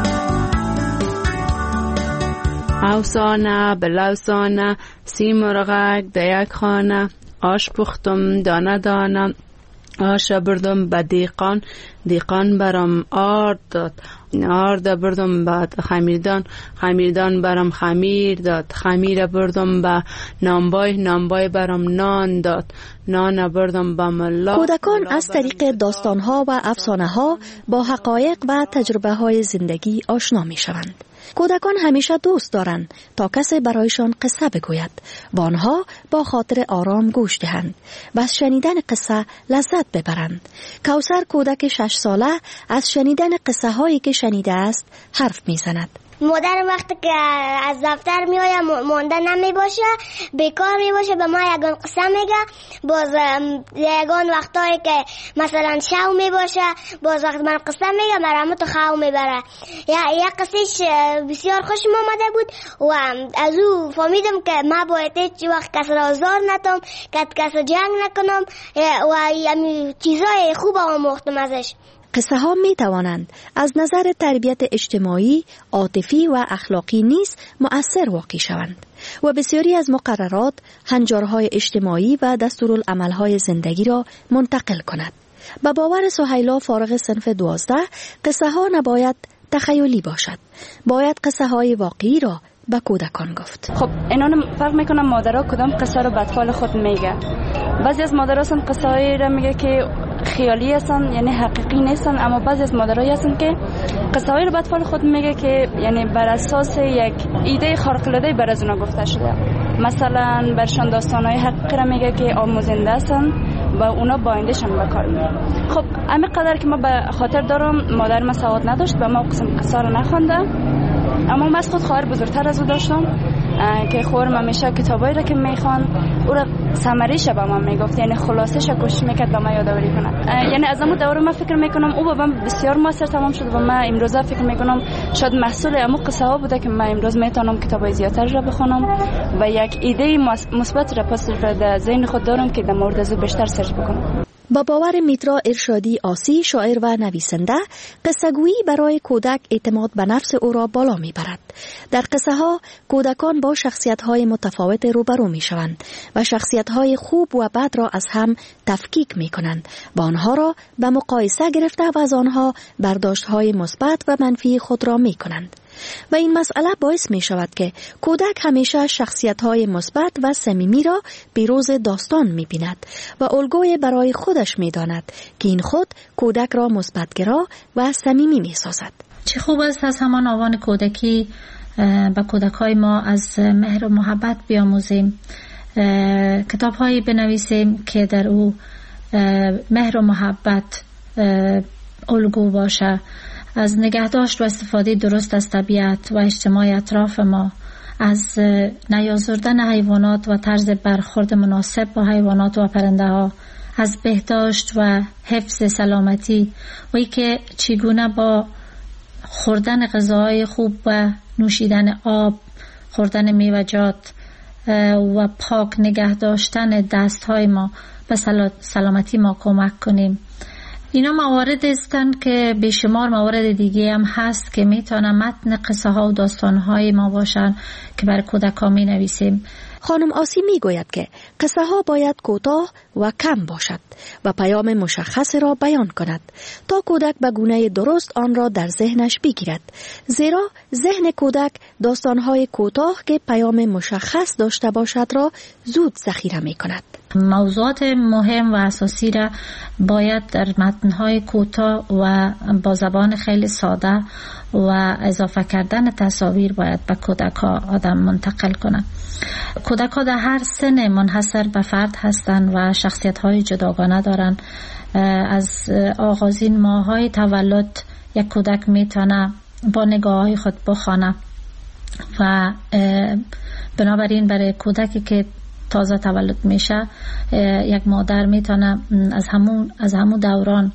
موسانه بلوسانه سیمرغک دیک خانه آش پختم دانه دانه آش بردم به دیقان دیقان برام آرد داد آرد بردم به خمیردان خمیردان برام خمیر داد خمیر بردم به نانبای نانبای برام نان داد نان بردم به ملا. کودکان از طریق داستانها و افسانه‌ها با حقایق و تجربه های زندگی آشنا می شوند. کودکان همیشه دوست دارند تا کسی برایشان قصه بگوید و آنها با خاطر آرام گوش دهند و از شنیدن قصه لذت ببرند. کوثر کودک شش ساله از شنیدن قصه هایی که شنیده است حرف می زند. مادر وقتی که از دفتر می آید مانده نمی باشه بیکار می باشه به ما یگان قصه میگه. باز یگان وقتایی که مثلا شو می باشه باز وقت من قصه میگه مرمو تو خواهو می بره. یک قصهش بسیار خوشم آمده بود و از او فهمیدم که ما باید هیچ وقت کس را آزار نتم که کس را جنگ نکنم و چیزای خوب آموختم ازش. قصه ها می توانند از نظر تربیت اجتماعی، عاطفی و اخلاقی نیز مؤثر واقع شوند و بسیاری از مقررات، هنجارهای اجتماعی و دستورالعملهای زندگی را منتقل کند. با باور سهیلا فارغ صنف دوازده، قصه ها نباید تخیلی باشد. باید قصه های واقعی را به کودکان گفت. خب اینا فرق میکنم مادرها کدام قصه رو به اطفال خود میگه. بعضی از مادرها هستن قصه هایی را میگه که خیالی هستن یعنی حقیقی نیستن، اما بعضی از مادرایی هستن که قصه هایی رو به اطفال خود میگه که یعنی بر اساس یک ایده خارق العاده بر از اونا گفته شده. مثلا برشان داستانهای حقیقی را میگه که آموزنده هستن و اونا با آیندهشان به کار میبرن. خب همین قدر که ما به خاطر دارم مادر ما سواد نداشت و ما قسم قصه رو نخونده، اما من از خود خواهر بزرگتر از او داشتم که خواهرم همیشه کتابایی را که میخوان او را سمریش به من میگفت، یعنی خلاصش کوشش میکرد به من یادآوری کنه. یعنی از همون دوره من فکر میکنم او با من بسیار موثر تمام شد و من امروزه فکر میکنم شاید محصول همون قصه ها بوده که من امروز میتونم کتابای زیادتر را بخونم و یک ایده مثبت را پس در ذهن خود دارم که در مورد از بیشتر سرچ بکنم. با باور میترا ارشادی آسی، شاعر و نویسنده، قصه‌گویی برای کودک اعتماد به نفس او را بالا میبرد. در قصه ها کودکان با شخصیت های متفاوت روبرو می شوند و شخصیت های خوب و بد را از هم تفکیک می کنند و آنها را به مقایسه گرفته و از آنها برداشت های مثبت و منفی خود را می کنند. و این مسئله باعث می شود که کودک همیشه شخصیت های مثبت و صمیمی را پیروز داستان می بیند و الگوی برای خودش می داند که این خود کودک را مثبتگرا و صمیمی می سازد. چه خوب است از همان آوان کودکی به کودکای ما از مهر و محبت بیاموزیم، کتاب هایی بنویسیم که در او مهر و محبت الگو باشه، از نگهداشت و استفاده درست از طبیعت و اجتماع اطراف ما، از نیازردن حیوانات و طرز برخورد مناسب با حیوانات و پرنده ها، از بهداشت و حفظ سلامتی و ای که چگونه با خوردن غذاهای خوب و نوشیدن آب، خوردن میوه‌جات و پاک نگه داشتن دستهای ما به سلامتی ما کمک کنیم. اینا موارد هستند که به شمار موارد دیگه هم هست که میتونه متن قصه ها و داستان های ما باشن که برای کودکان می نویسیم. خانم آسی می گوید که قصه ها باید کوتاه و کم باشد و پیام مشخص را بیان کند تا کودک به گونه درست آن را در ذهنش بگیرد، زیرا ذهن کودک داستان های کوتاه که پیام مشخص داشته باشد را زود ذخیره می کند. موضوعات مهم و اساسی را باید در متن‌های کوتاه و با زبان خیلی ساده و اضافه کردن تصاویر باید به کودک‌ها آدم منتقل کنه. کودک‌ها در هر سن منحصر به فرد هستند و شخصیت‌های جداگانه دارند. از آغازین ماه‌های تولد یک کودک میتونه با نگاه‌های خود بخوانه و بنابراین برای کودکی که تازه تولد میشه یک مادر میتونه از همون از همون دوران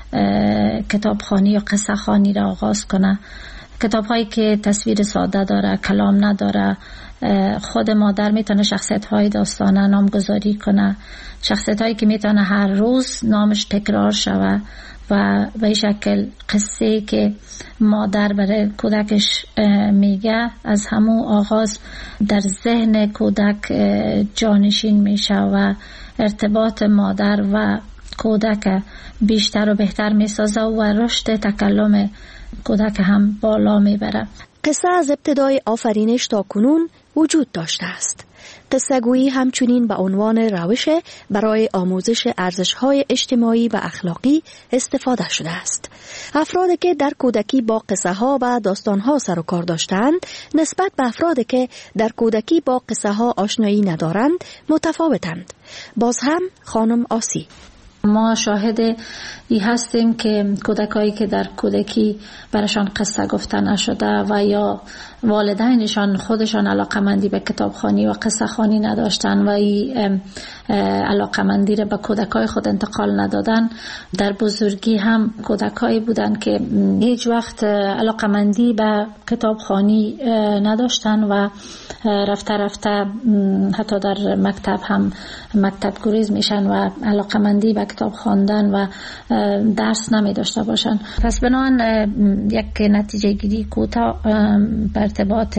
کتابخوانی یا قصه خوانی را آغاز کنه. کتاب هایی که تصویر ساده داره، کلام نداره، خود مادر میتونه شخصیت های داستانه نامگذاری کنه، شخصیت هایی که میتونه هر روز نامش تکرار شوه و به شکل قصه که مادر برای کودکش میگه از همون آغاز در ذهن کودک جانشین میشه و ارتباط مادر و کودک بیشتر و بهتر میسازه و رشد تکلم کودک هم بالا میبره. قصه از ابتدای آفرینش تا کنون وجود داشته است. قصه گویی همچنین به عنوان روش برای آموزش ارزش‌های اجتماعی و اخلاقی استفاده شده است. افرادی که در کودکی با قصه ها و داستان ها سر و کار داشتند نسبت به افرادی که در کودکی با قصه ها آشنایی ندارند متفاوتند. باز هم خانم آسی: ما شاهد ای هستیم که کودکایی که در کودکی برشان قصه گفته نشده و یا والدینشان خودشان علاقمندی به کتابخوانی و قصه خوانی نداشتن و این علاقمندی را به کودکای خود انتقال ندادن، در بزرگی هم کودکایی بودن که هیچ وقت علاقمندی به کتابخوانی نداشتن و رفته رفته حتی در مکتب هم مکتب گریز میشن و علاقمندی به کتاب خواندن و درس نمی داشته باشن. پس بنابراین یک نتیجه گیری کوتاه به ارتباط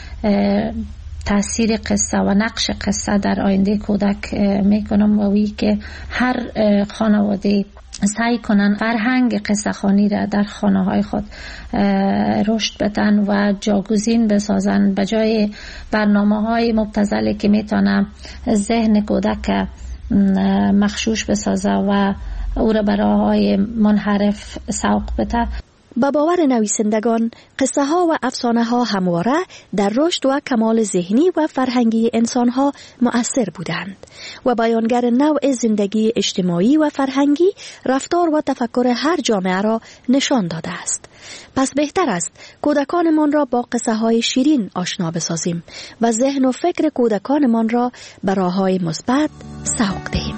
تاثیر قصه و نقش قصه در آینده کودک میکنم و وی که هر خانواده سعی کنن فرهنگ قصه خوانی را در خانه های خود رشد بدن و جاگزین بسازن به جای برنامه های مبتذلی که میتونه ذهن کودک مخشوش بسازه و او را به راه‌های منحرف سوق بده. با باور نویسندگان قصه ها و افسانه ها همواره در رشد و کمال ذهنی و فرهنگی انسان ها مؤثر بودند و بیانگر نوع زندگی اجتماعی و فرهنگی، رفتار و تفکر هر جامعه را نشان داده است. پس بهتر است کودکانمان را با قصه های شیرین آشنا بسازیم و ذهن و فکر کودکانمان را به راه‌های مثبت سوق دهیم.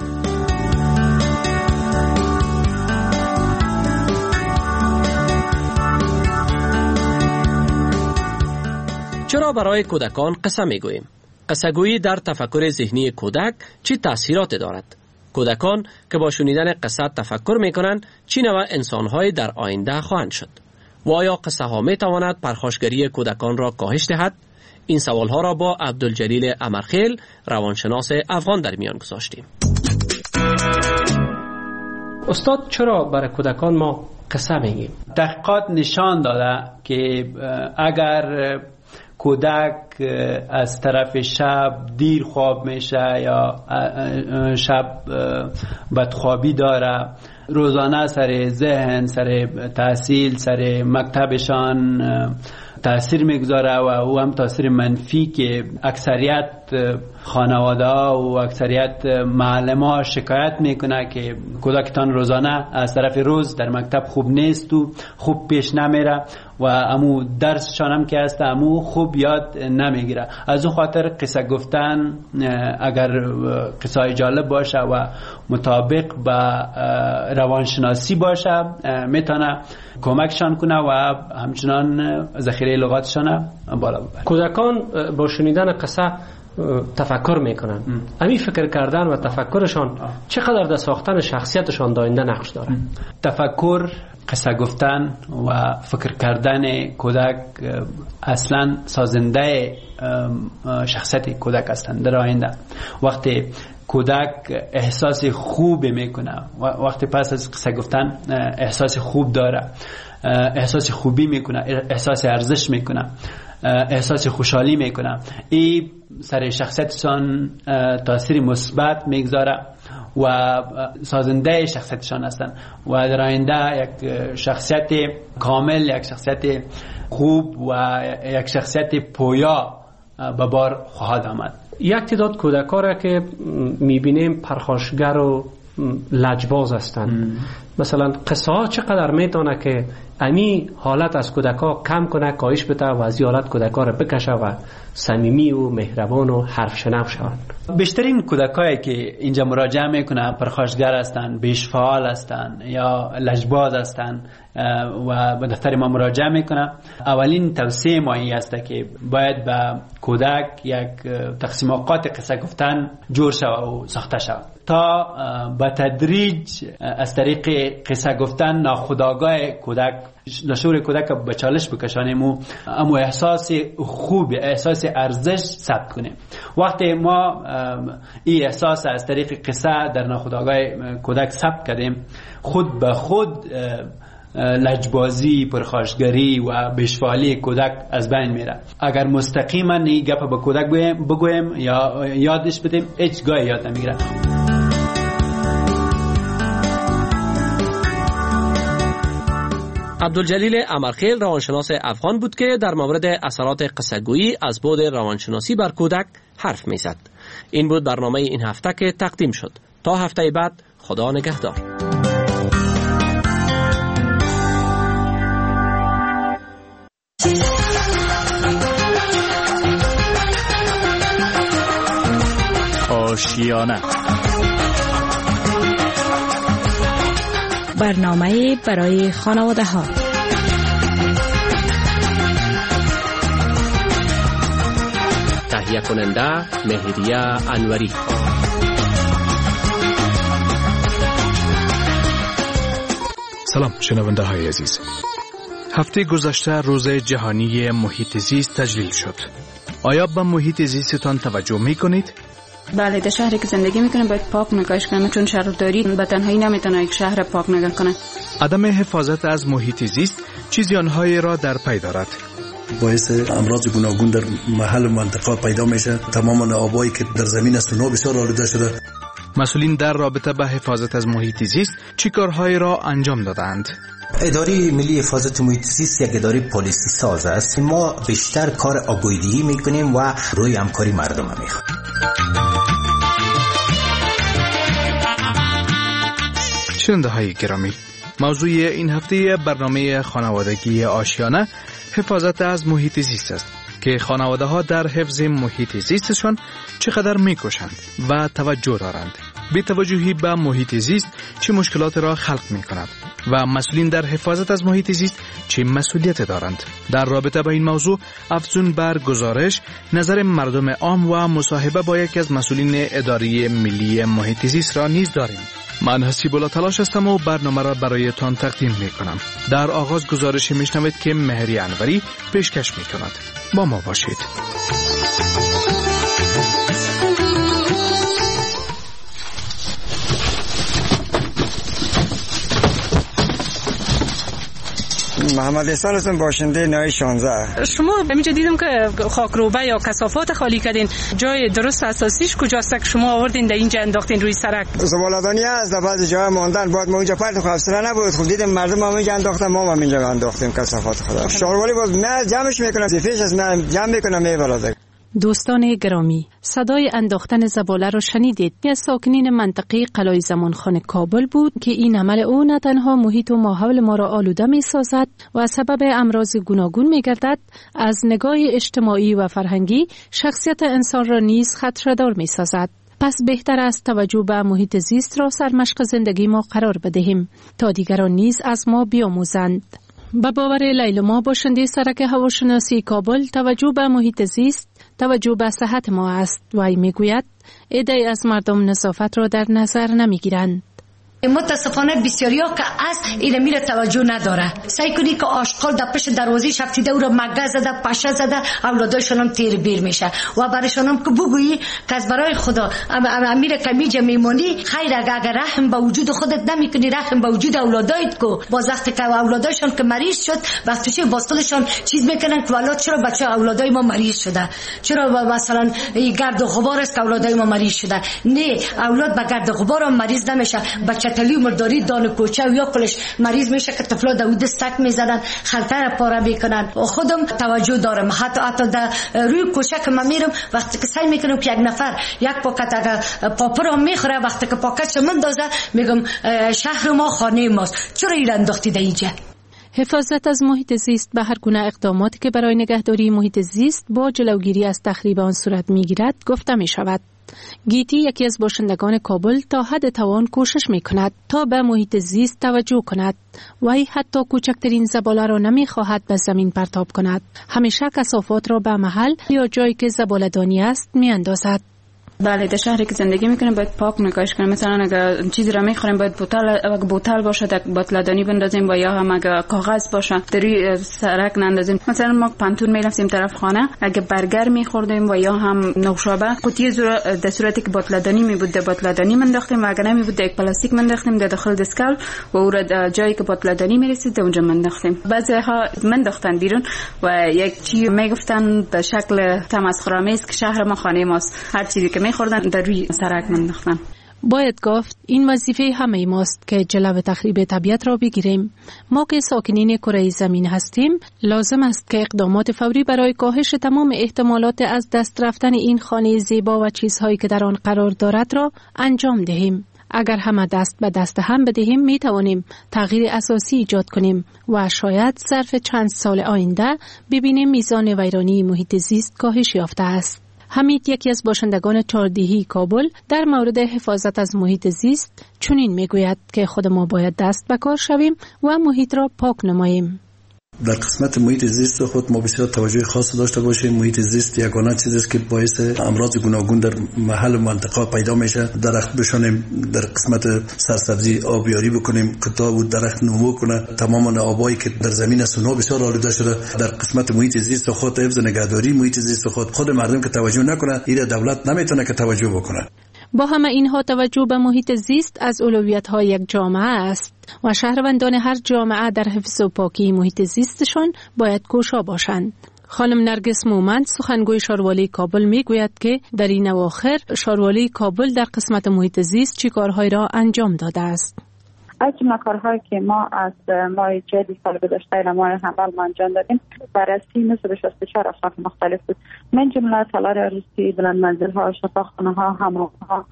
چرا برای کودکان قصه میگوییم؟ قصه گویی در تفکر ذهنی کودک چی تأثیرات دارد؟ کودکان که با شنیدن قصه تفکر میکنند چی نوع انسان‌های در آینده خواهند شد؟ و آیا قصه ها میتواند پرخاشگری کودکان را کاهش دهد؟ این سوال ها را با عبدالجلیل امرخیل، روانشناس افغان، در میان گذاشتیم. استاد، چرا برای کودکان ما قصه میگیم؟ تحقیقات نشان داده که اگر کودک از طرف شب دیر خواب میشه یا شب بدخوابی داره، روزانه سر ذهن، سر تحصیل، سر مکتبشان تأثیر میگذاره و او هم تأثیر منفی که اکثریت خانواده ها و اکثریت معلم ها شکایت میکنه که کودکتان روزانه از طرف روز در مکتب خوب نیست و خوب پیش نمیره و امو درسشان هم که هست امو خوب یاد نمیگیره. از اون خاطر قصه گفتن اگر قصه جالب باشه و مطابق با روانشناسی باشه میتونه کمکشان کنه و همچنان ذخیره لغاتشان بالا ببره. کودکان با شنیدن قصه تفکر میکنن. امی فکر کردن و تفکرشان چقدر در ساختن شخصیتشان در آینده نقش داره؟ تفکر، قصه گفتن و فکر کردن کودک اصلا سازنده شخصیت کودک هستند در آینده. وقتی کودک احساس خوب میکنه، وقتی پس از قصه گفتن احساس خوب داره، احساس خوبی میکنه، احساس ارزش میکنه، احساس خوشحالی میکنه، این سر شخصیتشان تاثیر مثبت میگذاره و سازنده شخصیتشان هستن و در آینده یک شخصیت کامل، یک شخصیت خوب و یک شخصیت پویا به بار خواهد آمد. یک تعداد کودک‌ها را که میبینیم پرخاشگر و لجباز هستند، مثلا قصه ها چقدر میتونه که امی حالت از کودکا کم کنه، کاهش بده و از حالت کودکا را بکشه و صمیمی و مهربان و حرف شنو شوند؟ بیشترین کودکایی که اینجا مراجعه میکنن پرخاشگر هستند، بیش فعال هستند یا لجباز هستند و به دفتر ما مراجعه میکنن. اولین توصیه ما این است که باید به کودک یک تقسیم اوقات قصه گفتن جور شود و ساخته شود تا به تدریج از طریق قصه گفتن ناخودآگاه کودک، لاشعور کودک به چالش بکشانیم و اما احساس خوب، احساس ارزش ثبت کنیم. وقتی ما این احساس از طریق قصه در ناخودآگاه کودک ثبت کردیم، خود به خود لجبازی، پرخاشگری و بشفالی کودک از بین میره. اگر مستقیما این گپ به کودک بگویم یا یادش بدیم، هیچ گاه یاد نمیگیره. عبدالجلیل امرخیل روانشناس افغان بود که در مورد اثرات قصه‌گویی از بعد روانشناسی بر کودک حرف میزد. این بود برنامه این هفته که تقدیم شد. تا هفته بعد، خدا نگهدار. آشیانه، برنامه برای خانواده ها. تهیه کننده مهریه انوری. سلام شنونده های عزیز. هفته گذشته روز جهانی محیط زیست تجلیل شد. آیا به محیط زیستتان توجه می کنید؟ بله، در شهری که زندگی میکنه باید پاک نگاهش کنه، چون شهرداری به تنهایی نمیتونه یک شهر پاک نگاه کنه. عدم حفاظت از محیط زیست چه زیانهایی را در پی دارد؟ باعث امراض گوناگون در محل منطقه پیدا میشه. تمام آبایی که در زمین است و بسیار آلوده شده. مسئولین در رابطه با حفاظت از محیط زیست چه کارهایی را انجام دادند؟ اداره ملی حفاظت محیط زیست یک اداره پالیسی ساز است. ما بیشتر کار آگاهی‌دهی میکنیم و روی همکاری مردم میخوایم. شنونده های گرامی، موضوع این هفته برنامه خانوادگی آشیانه حفاظت از محیط زیست است که خانواده ها در حفظ محیط زیستشان چقدر میکوشند و توجه دارند. بی توجهی به محیط زیست چه مشکلات را خلق می کند و مسئولین در حفاظت از محیط زیست چه مسئولیت دارند. در رابطه با این موضوع افزون بر گزارش نظر مردم عام و مصاحبه با یکی از مسئولین اداره ملی محیط زیست را نیز داریم. من حسیب الله تلاش هستم و برنامه را برایتان تقدیم می کنم. در آغاز گزارشی می شنوید که مهری انوری پیشکش می کند. با ما باشید. محمد احسان هستم، باشنده نای شانزده. شما همینجا دیدم که خاکروبه یا کثافات خالی کردین، جای درست اساسیش کجاست که شما آوردین در اینجا انداختین روی سرک؟ زباله‌دانی است، در بعضی جاها ماندن، بعد ما اونجا پرت خواستره نبود، خب دیدیم مردم هم اینجا انداختن، ما هم اینجا انداختیم کثافات خدا. شهروالی باز نه جمعش میکنه، زیفش از نه جمع میکنه میبره. دوستان گرامی، صدای انداختن زباله را شنیدید. از ساکنین منطقه قلعه زمانخان کابل بود که این عمل او نه تنها محیط و ماحول ما را آلوده می سازد و سبب امراض گوناگون می گردد، از نگاه اجتماعی و فرهنگی شخصیت انسان را نیز خطره‌دار می سازد. پس بهتر است توجه به محیط زیست را سرمشق زندگی ما قرار بدهیم تا دیگران نیز از ما بیاموزند. به باور لیلما باشنده سرک هواشناسی کابل، توجه به محیط زیست توجه به صحت ما است و ای میگوید عده‌ای از مردم نظافت را در نظر نمیگیرند. متاسفانه بسیاریا که از این میره توجه نداره. سعی کنی که آشغال در پشت دروازه شفتیده او را مگه زده، پشه زده، اولادایشان هم تیر بیر میشه و برایشان هم که بگویی که از برای خدا امیر که میجه میمونی خیر، اگر رحم به وجود خودت نمیکنی، رحم به وجود اولادایت کو. باز وقتی که اولادایشان که مریض شد، وقتی چه باستلشان چیز میکنن که ولاد چرا بچه اولادای ما مریض شده، چرا مثلا گرد و غبار است که اولادای ما مریض شده. نه، اولاد به گرد و غبار هم مریض نمیشه، بچه تلی مرداری دان کوچه و یا کلش مریض میشه که طفلا داود سک میزدن، خلطه را پاره میکنن. خودم توجه دارم، حتی حتی در روی کوچه که من میرم وقتی که سعی میکنم که یک نفر یک پاکت اگر پاپر هم میخوره، وقتی که پاکتش مندازه میگم شهر ما خانه ماست، چرا این انداختی در اینجا؟ حفاظت از محیط زیست به هر گونه اقداماتی که برای نگهداری محیط زیست با جلوگیری از تخریب آن صورت میگیرد گفته می شود. گیتی یکی از باشندگان کابل تا حد توان کوشش می کند تا به محیط زیست توجه کند. وی حتی کوچکترین زباله را نمی خواهد به زمین پرتاب کند. همیشه کثافات را به محل یا جایی که زباله‌دانی است می اندازد. بله، در شهری که زندگی میکنیم باید پاک نگاهش کنیم. مثلا اگه چیزی را میخوریم باید بوتل، اگه بوتل باشه در بوتلدانی بندازیم و یا هم اگه کاغذ باشه در سرک نندازیم. مثلا ما پانتون میرفتیم طرف خانه، اگه برگر میخوردیم و یا هم نوشابه، قوطی در صورتی که بوتلدانی می بود در بوتلدانی منداختیم و اگه نمی بود در یک پلاستیک منداختیم در داخل دستکال و او را جایی که بوتلدانی میرسید در اونجا منداختیم. بعضیها منداختن بیرون و یک چی میگفتن به شکل تمسخرآمیز که شهر ما خانه ماست، هر چیزی که میخوردن در روی سرک منداختن. باید گفت این وظیفه همه ماست که جلو تخریب طبیعت را بگیریم. ما که ساکنین کره زمین هستیم لازم است که اقدامات فوری برای کاهش تمام احتمالات از دست رفتن این خانه زیبا و چیزهایی که در آن قرار دارد را انجام دهیم. اگر همه دست به دست هم بدهیم می توانیم تغییر اساسی ایجاد کنیم و شاید ظرف چند سال آینده ببینیم میزان ویرانی محیط زیست کاهش یافته است. حمید، یکی از باشندگان چهاردهی کابل، در مورد حفاظت از محیط زیست چنین میگوید که خود ما باید دست به کار شویم و محیط را پاک نماییم. در قسمت محیط زیست خود ما بسیار توجه خاص داشته باشیم. محیط زیست یگانه چیزی است که باعث امراض گوناگون در محل و منطقه پیدا میشه. درخت بشانیم، در قسمت سرسبزی آبیاری بکنیم که تا بود درخت نمو کنه. تمام آبایی که در زمین است اونها بسیار آلوده شده. در قسمت محیط زیست خود حفظ نگهداری محیط زیست خود خود مردم که توجه نکنه، ایره دولت نمیتونه که توجه بکنه. با همه اینها توجه به محیط زیست از اولویت‌های یک جامعه است و شهروندان هر جامعه در حفظ و پاکی محیط زیستشان باید کوشا باشند. خانم نرگس مومند، سخنگوی شاروالی کابل، میگوید که در این اواخر شاروالی کابل در قسمت محیط زیست چی کارهایی را انجام داده است. از جمله کارهایی که ما از ماه جدی سال گذشته الی ماه حمل ما انجام دادیم بررسی نصف شصت و چهار اصناف مختلف بود، من جمله تالار عروسی، بلند منزل ها، شفاخانه ها، حمام ها،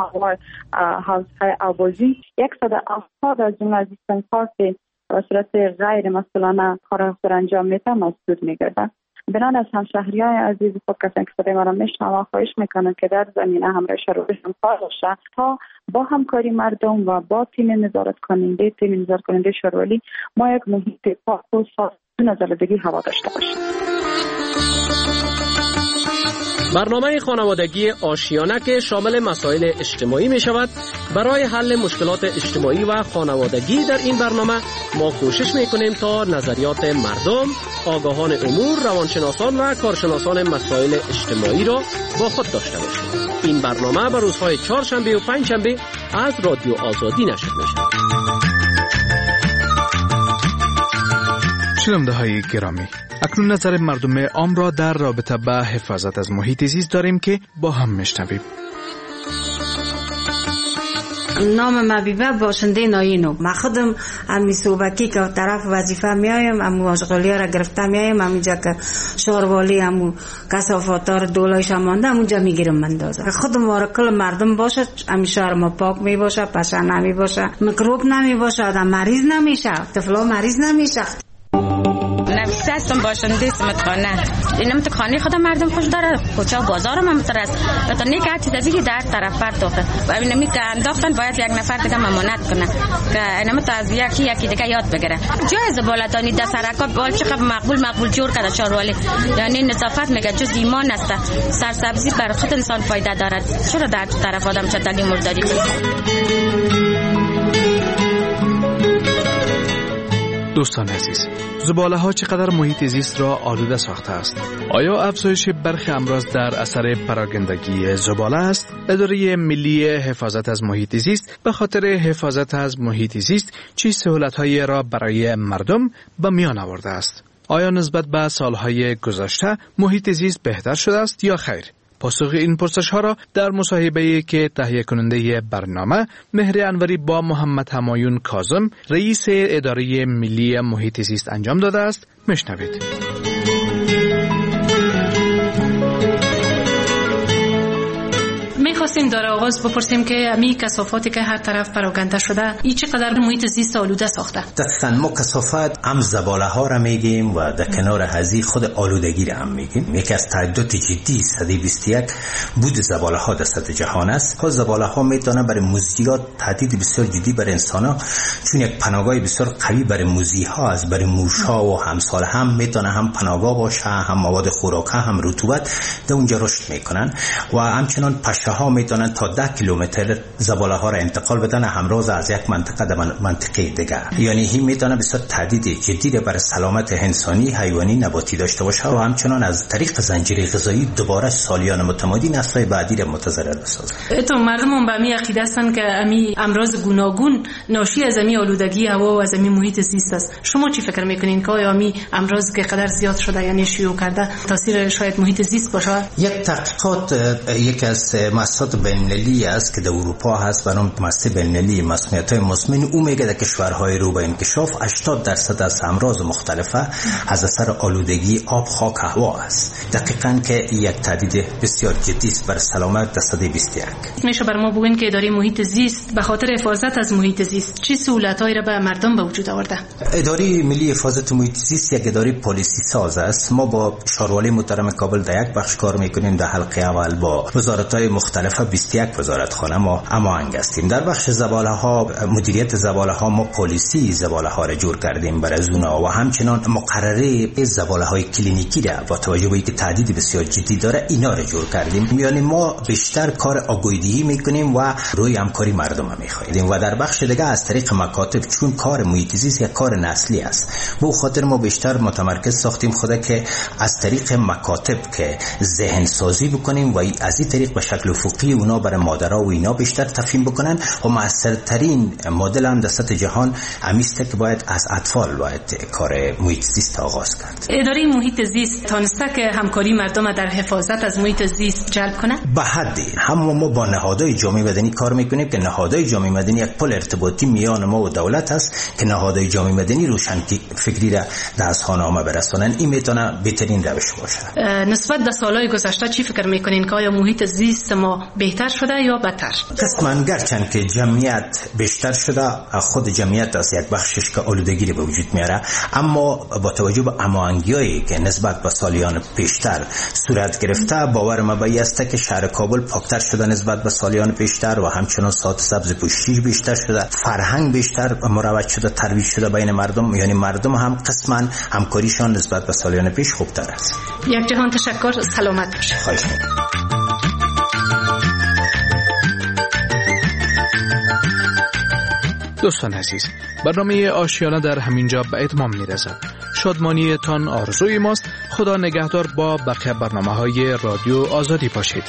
حوض های آبازی، صد و هفتاد از جمله از این کار که به صورت غیر مسئولانه کار خود انجام میده مسدود میگردن. بنان از همشهریای عزیز خود کسانی که صدای ما را میشنوند خواهش میکنم که در زمینه همراه شروع همکار باشه تا با همکاری مردم و با تیم نظارت کننده تیم نظارت کننده شاروالی ما یک محیط پاک و صاف نزدگی هوا داشته باشیم. برنامه خانوادگی آشیانه که شامل مسائل اجتماعی می شود، برای حل مشکلات اجتماعی و خانوادگی در این برنامه ما کوشش می کنیم تا نظریات مردم، آگاهان امور، روانشناسان و کارشناسان مسائل اجتماعی را با خود داشته باشیم. این برنامه بر روزهای چهارشنبه و پنجشنبه از رادیو آزادی نشر می شود. شنونده های گرامی، اکنون نظر مردم عام را در رابطه با حفاظت از محیط زیست داریم که با هم میشنویم. نام مبیبه باشنده ناینو. من خودم امی صوبکی که طرف وظیفه میایم، امو اشغالی را گرفته میایم، همونجا که شاروالی امو کثافاتا را دولایش مانده همونجا میگیرم مندازم. خودم وارا کل مردم باشه، امی شهر ما پاک می باشه، پشه نمی باشه، میکروب نمی باشه، آدم مریض نمیشه، طفلا مریض نمیشه. نفیسه هستم، باشنده سمتخانه. اینم تو خانه خودم مردم خوش داره، کوچه و بازارم هم تر است. تا نیک هر چیز ازی در طرف پرتاخته و اینمی که انداختن باید یک نفر دیگه ممانت کنه که اینم تا از یکی یکی دیگه یاد بگیره. جای زبالتانی در سرکا بال چقدر مقبول مقبول جور کرده شاروالی، یعنی نظافت میگه جز ایمان است. سرسبزی بر خود انسان فایده دارد، چرا در طرف آدم چتگی مرداری دوستان عزیز، زباله ها چقدر محیط زیست را آلوده ساخته است؟ آیا افزایش برخی امراض در اثر پراگندگی زباله است؟ اداره ملی حفاظت از محیط زیست به خاطر حفاظت از محیط زیست چه سهولت‌هایی را برای مردم به میان آورده است؟ آیا نسبت به سالهای گذشته محیط زیست بهتر شده است یا خیر؟ پاسخ این پرسش ها را در مصاحبه‌ای که تهیه کننده برنامه مهر انوری با محمد همایون کاظم، رئیس اداره ملی محیط زیست انجام داده است میشنوید. میخواستیم در آغاز بپرسیم که امی کثافاتی که هر طرف پراکنده شده ای چقدر محیط زیست آلوده ساخته؟ دقیقاً ما کثافات هم زباله ها را میگیم و در کنار هزی خود آلودگی را هم میگیم. یکی از تهدیدات جدی سده بیست و یک بود زباله ها در سطح جهان است. خود زباله ها میتونه برای موذیات تهدید بسیار جدی برای انسان ها، چون یک پناهگاه بسیار قوی برای موذی ها است، برای موش ها و همسال هم میتونه هم پناهگاه باشه، هم مواد خوراکه، هم رطوبت در اونجا رشد میکنن و همچنان پشه ها میتونن تا ده کیلومتر زباله ها را انتقال بدن همراز از یک منطقه به منطقه دیگر. یعنی این میتونه بسیار تهدید جدی بر سلامت انسانی، حیوانی، نباتی داشته باشه و همچنان از طریق زنجیره غذایی دوباره سالیان متمادی نسل بعدی را متضرر بسازه. تو مردم به می عقیده هستند که امی امراض گوناگون ناشی از امی آلودگی هوا و از امی محیط زیست است. شما چی فکر میکنین که آیا امی امراض که قدر زیاد شده یعنی شیوع کرده تاثیر شاید محیط زیست باشه؟ یک تحقیقات یک از مؤسسات بین‌المللی است که در اروپا هست به نام مؤسسه بین‌المللی مسمومیت‌های مزمن. او میگه در کشورهای رو به انکشاف هشتاد درصد از امراض مختلفه از اثر آلودگی آب، خاک، هوا است. دقیقاً که یک تهدید بسیار جدی است بر سلامت در سده بیست و یک. میشه بر ما بگین که اداره محیط زیست به خاطر حفاظت از محیط زیست چه سهولت‌هایی را به مردم به وجود آورده؟ اداره ملی حفاظت محیط زیست یک اداره پالیسی ساز است. ما با شاروالی محترم کابل در یک بخش کار میکنیم. در حلقه اول با وزارت‌های مختلف بیست و یک وزارتخانه ما هماهنگ هستیم. در بخش زباله ها، مدیریت زباله ها، ما پالیسی زباله ها را جور کردیم برای زونا و همچنان مقرره زباله های کلینیکی را با توجه به اینکه تهدید بسیار جدی داره اینا را جور کردیم. یعنی ما بیشتر کار آگاهی‌دهی میکنیم و روی همکاری مردم هم میخواهیم و در بخش دیگه از طریق مکاتب، چون کار محیط زیست یک کار نسلی است، به خاطر ما بیشتر متمرکز ساختیم خدا که از طریق مکاتب که ذهن سازی بکنیم و از این طریق به شکل افقی اونا برای مادرها و اینا بیشتر تفهیم بکنن و موثرترین مدل هم در سطح جهان همیسته که باید از اطفال باید کار محیط زیست آغاز کرد. اداره محیط زیست تانسته که همکاری مردم در حفاظت از محیط زیست جلب کنه؟ به حدی هم ما با نهادهای جامعه مدنی کار میکنیم که نهادهای جامعه مدنی یک پل ارتباطی میان ما و دولت است که نهادهای جامعه مدنی روشن فکری را در اذهان عامه برسانن. این میتونه بهترین روش باشه. نسبت به سالهای گذشته چی فکر میکنین که آیا محیط زیست ما بهتر شده یا بدتر؟ قسماً گرچند که جمعیت بیشتر شده، خود جمعیت از یک بخشش که آلودگی رو به وجود میاره، اما با توجه به هماهنگی‌هایی که نسبت به سالیان پیشتر صورت گرفته، باور ما به این است که شهر کابل پاکتر شده نسبت به سالیان پیشتر و همچنان ساعت سبز پوشش بیشتر شده، فرهنگ بیشتر مروج شده، ترویج شده بین مردم. یعنی مردم هم قسماً همکاریشان نسبت به سالیان پیش خوبتر است. یک جهان تشکر، سلامت باشید. خواهش می‌کنم. دوستان عزیز، برنامه آشیانه در همینجا به اتمام میرسد. شادمانی تان آرزوی ماست. خدا نگهدار. با بقیه برنامه‌های رادیو آزادی باشید.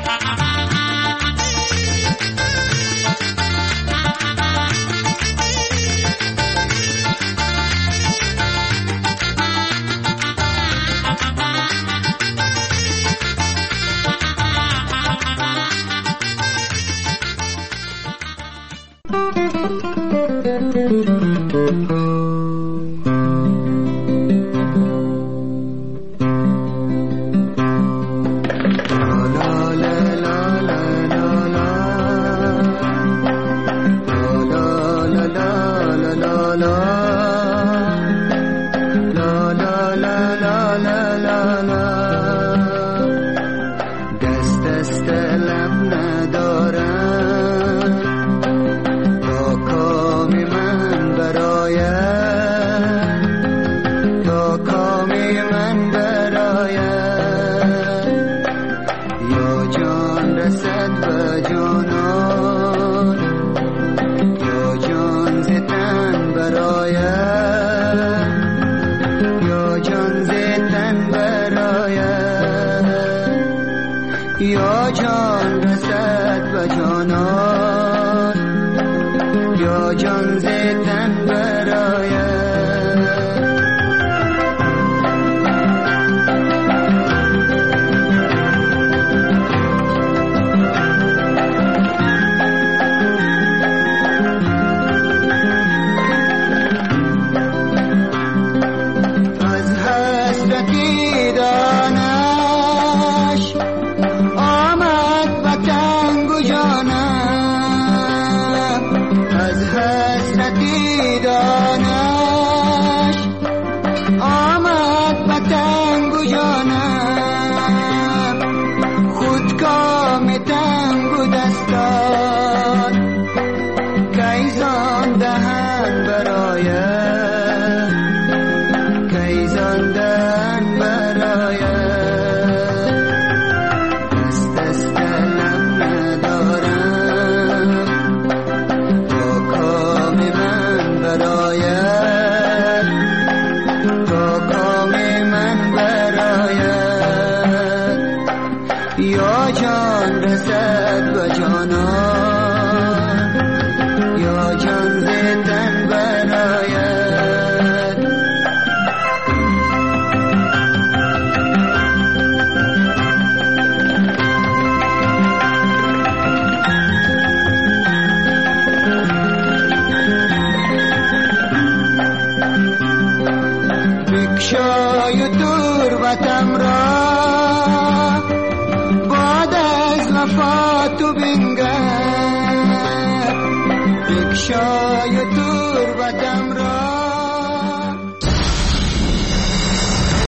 یا جان رسد و جانان، یا جان زیتن براید. از حسرتی دانش آمد و تنگ و جانم، از حسرتی دانش آمد و تنگ و جانم، خودکام تنگ و دستان کیزان دهن براید، کیزان دهن براید. دست دست لب رسد به جانان یا جان زیتن براید بکشای تربتم را باد از وفات و بنگر بکشای تربتم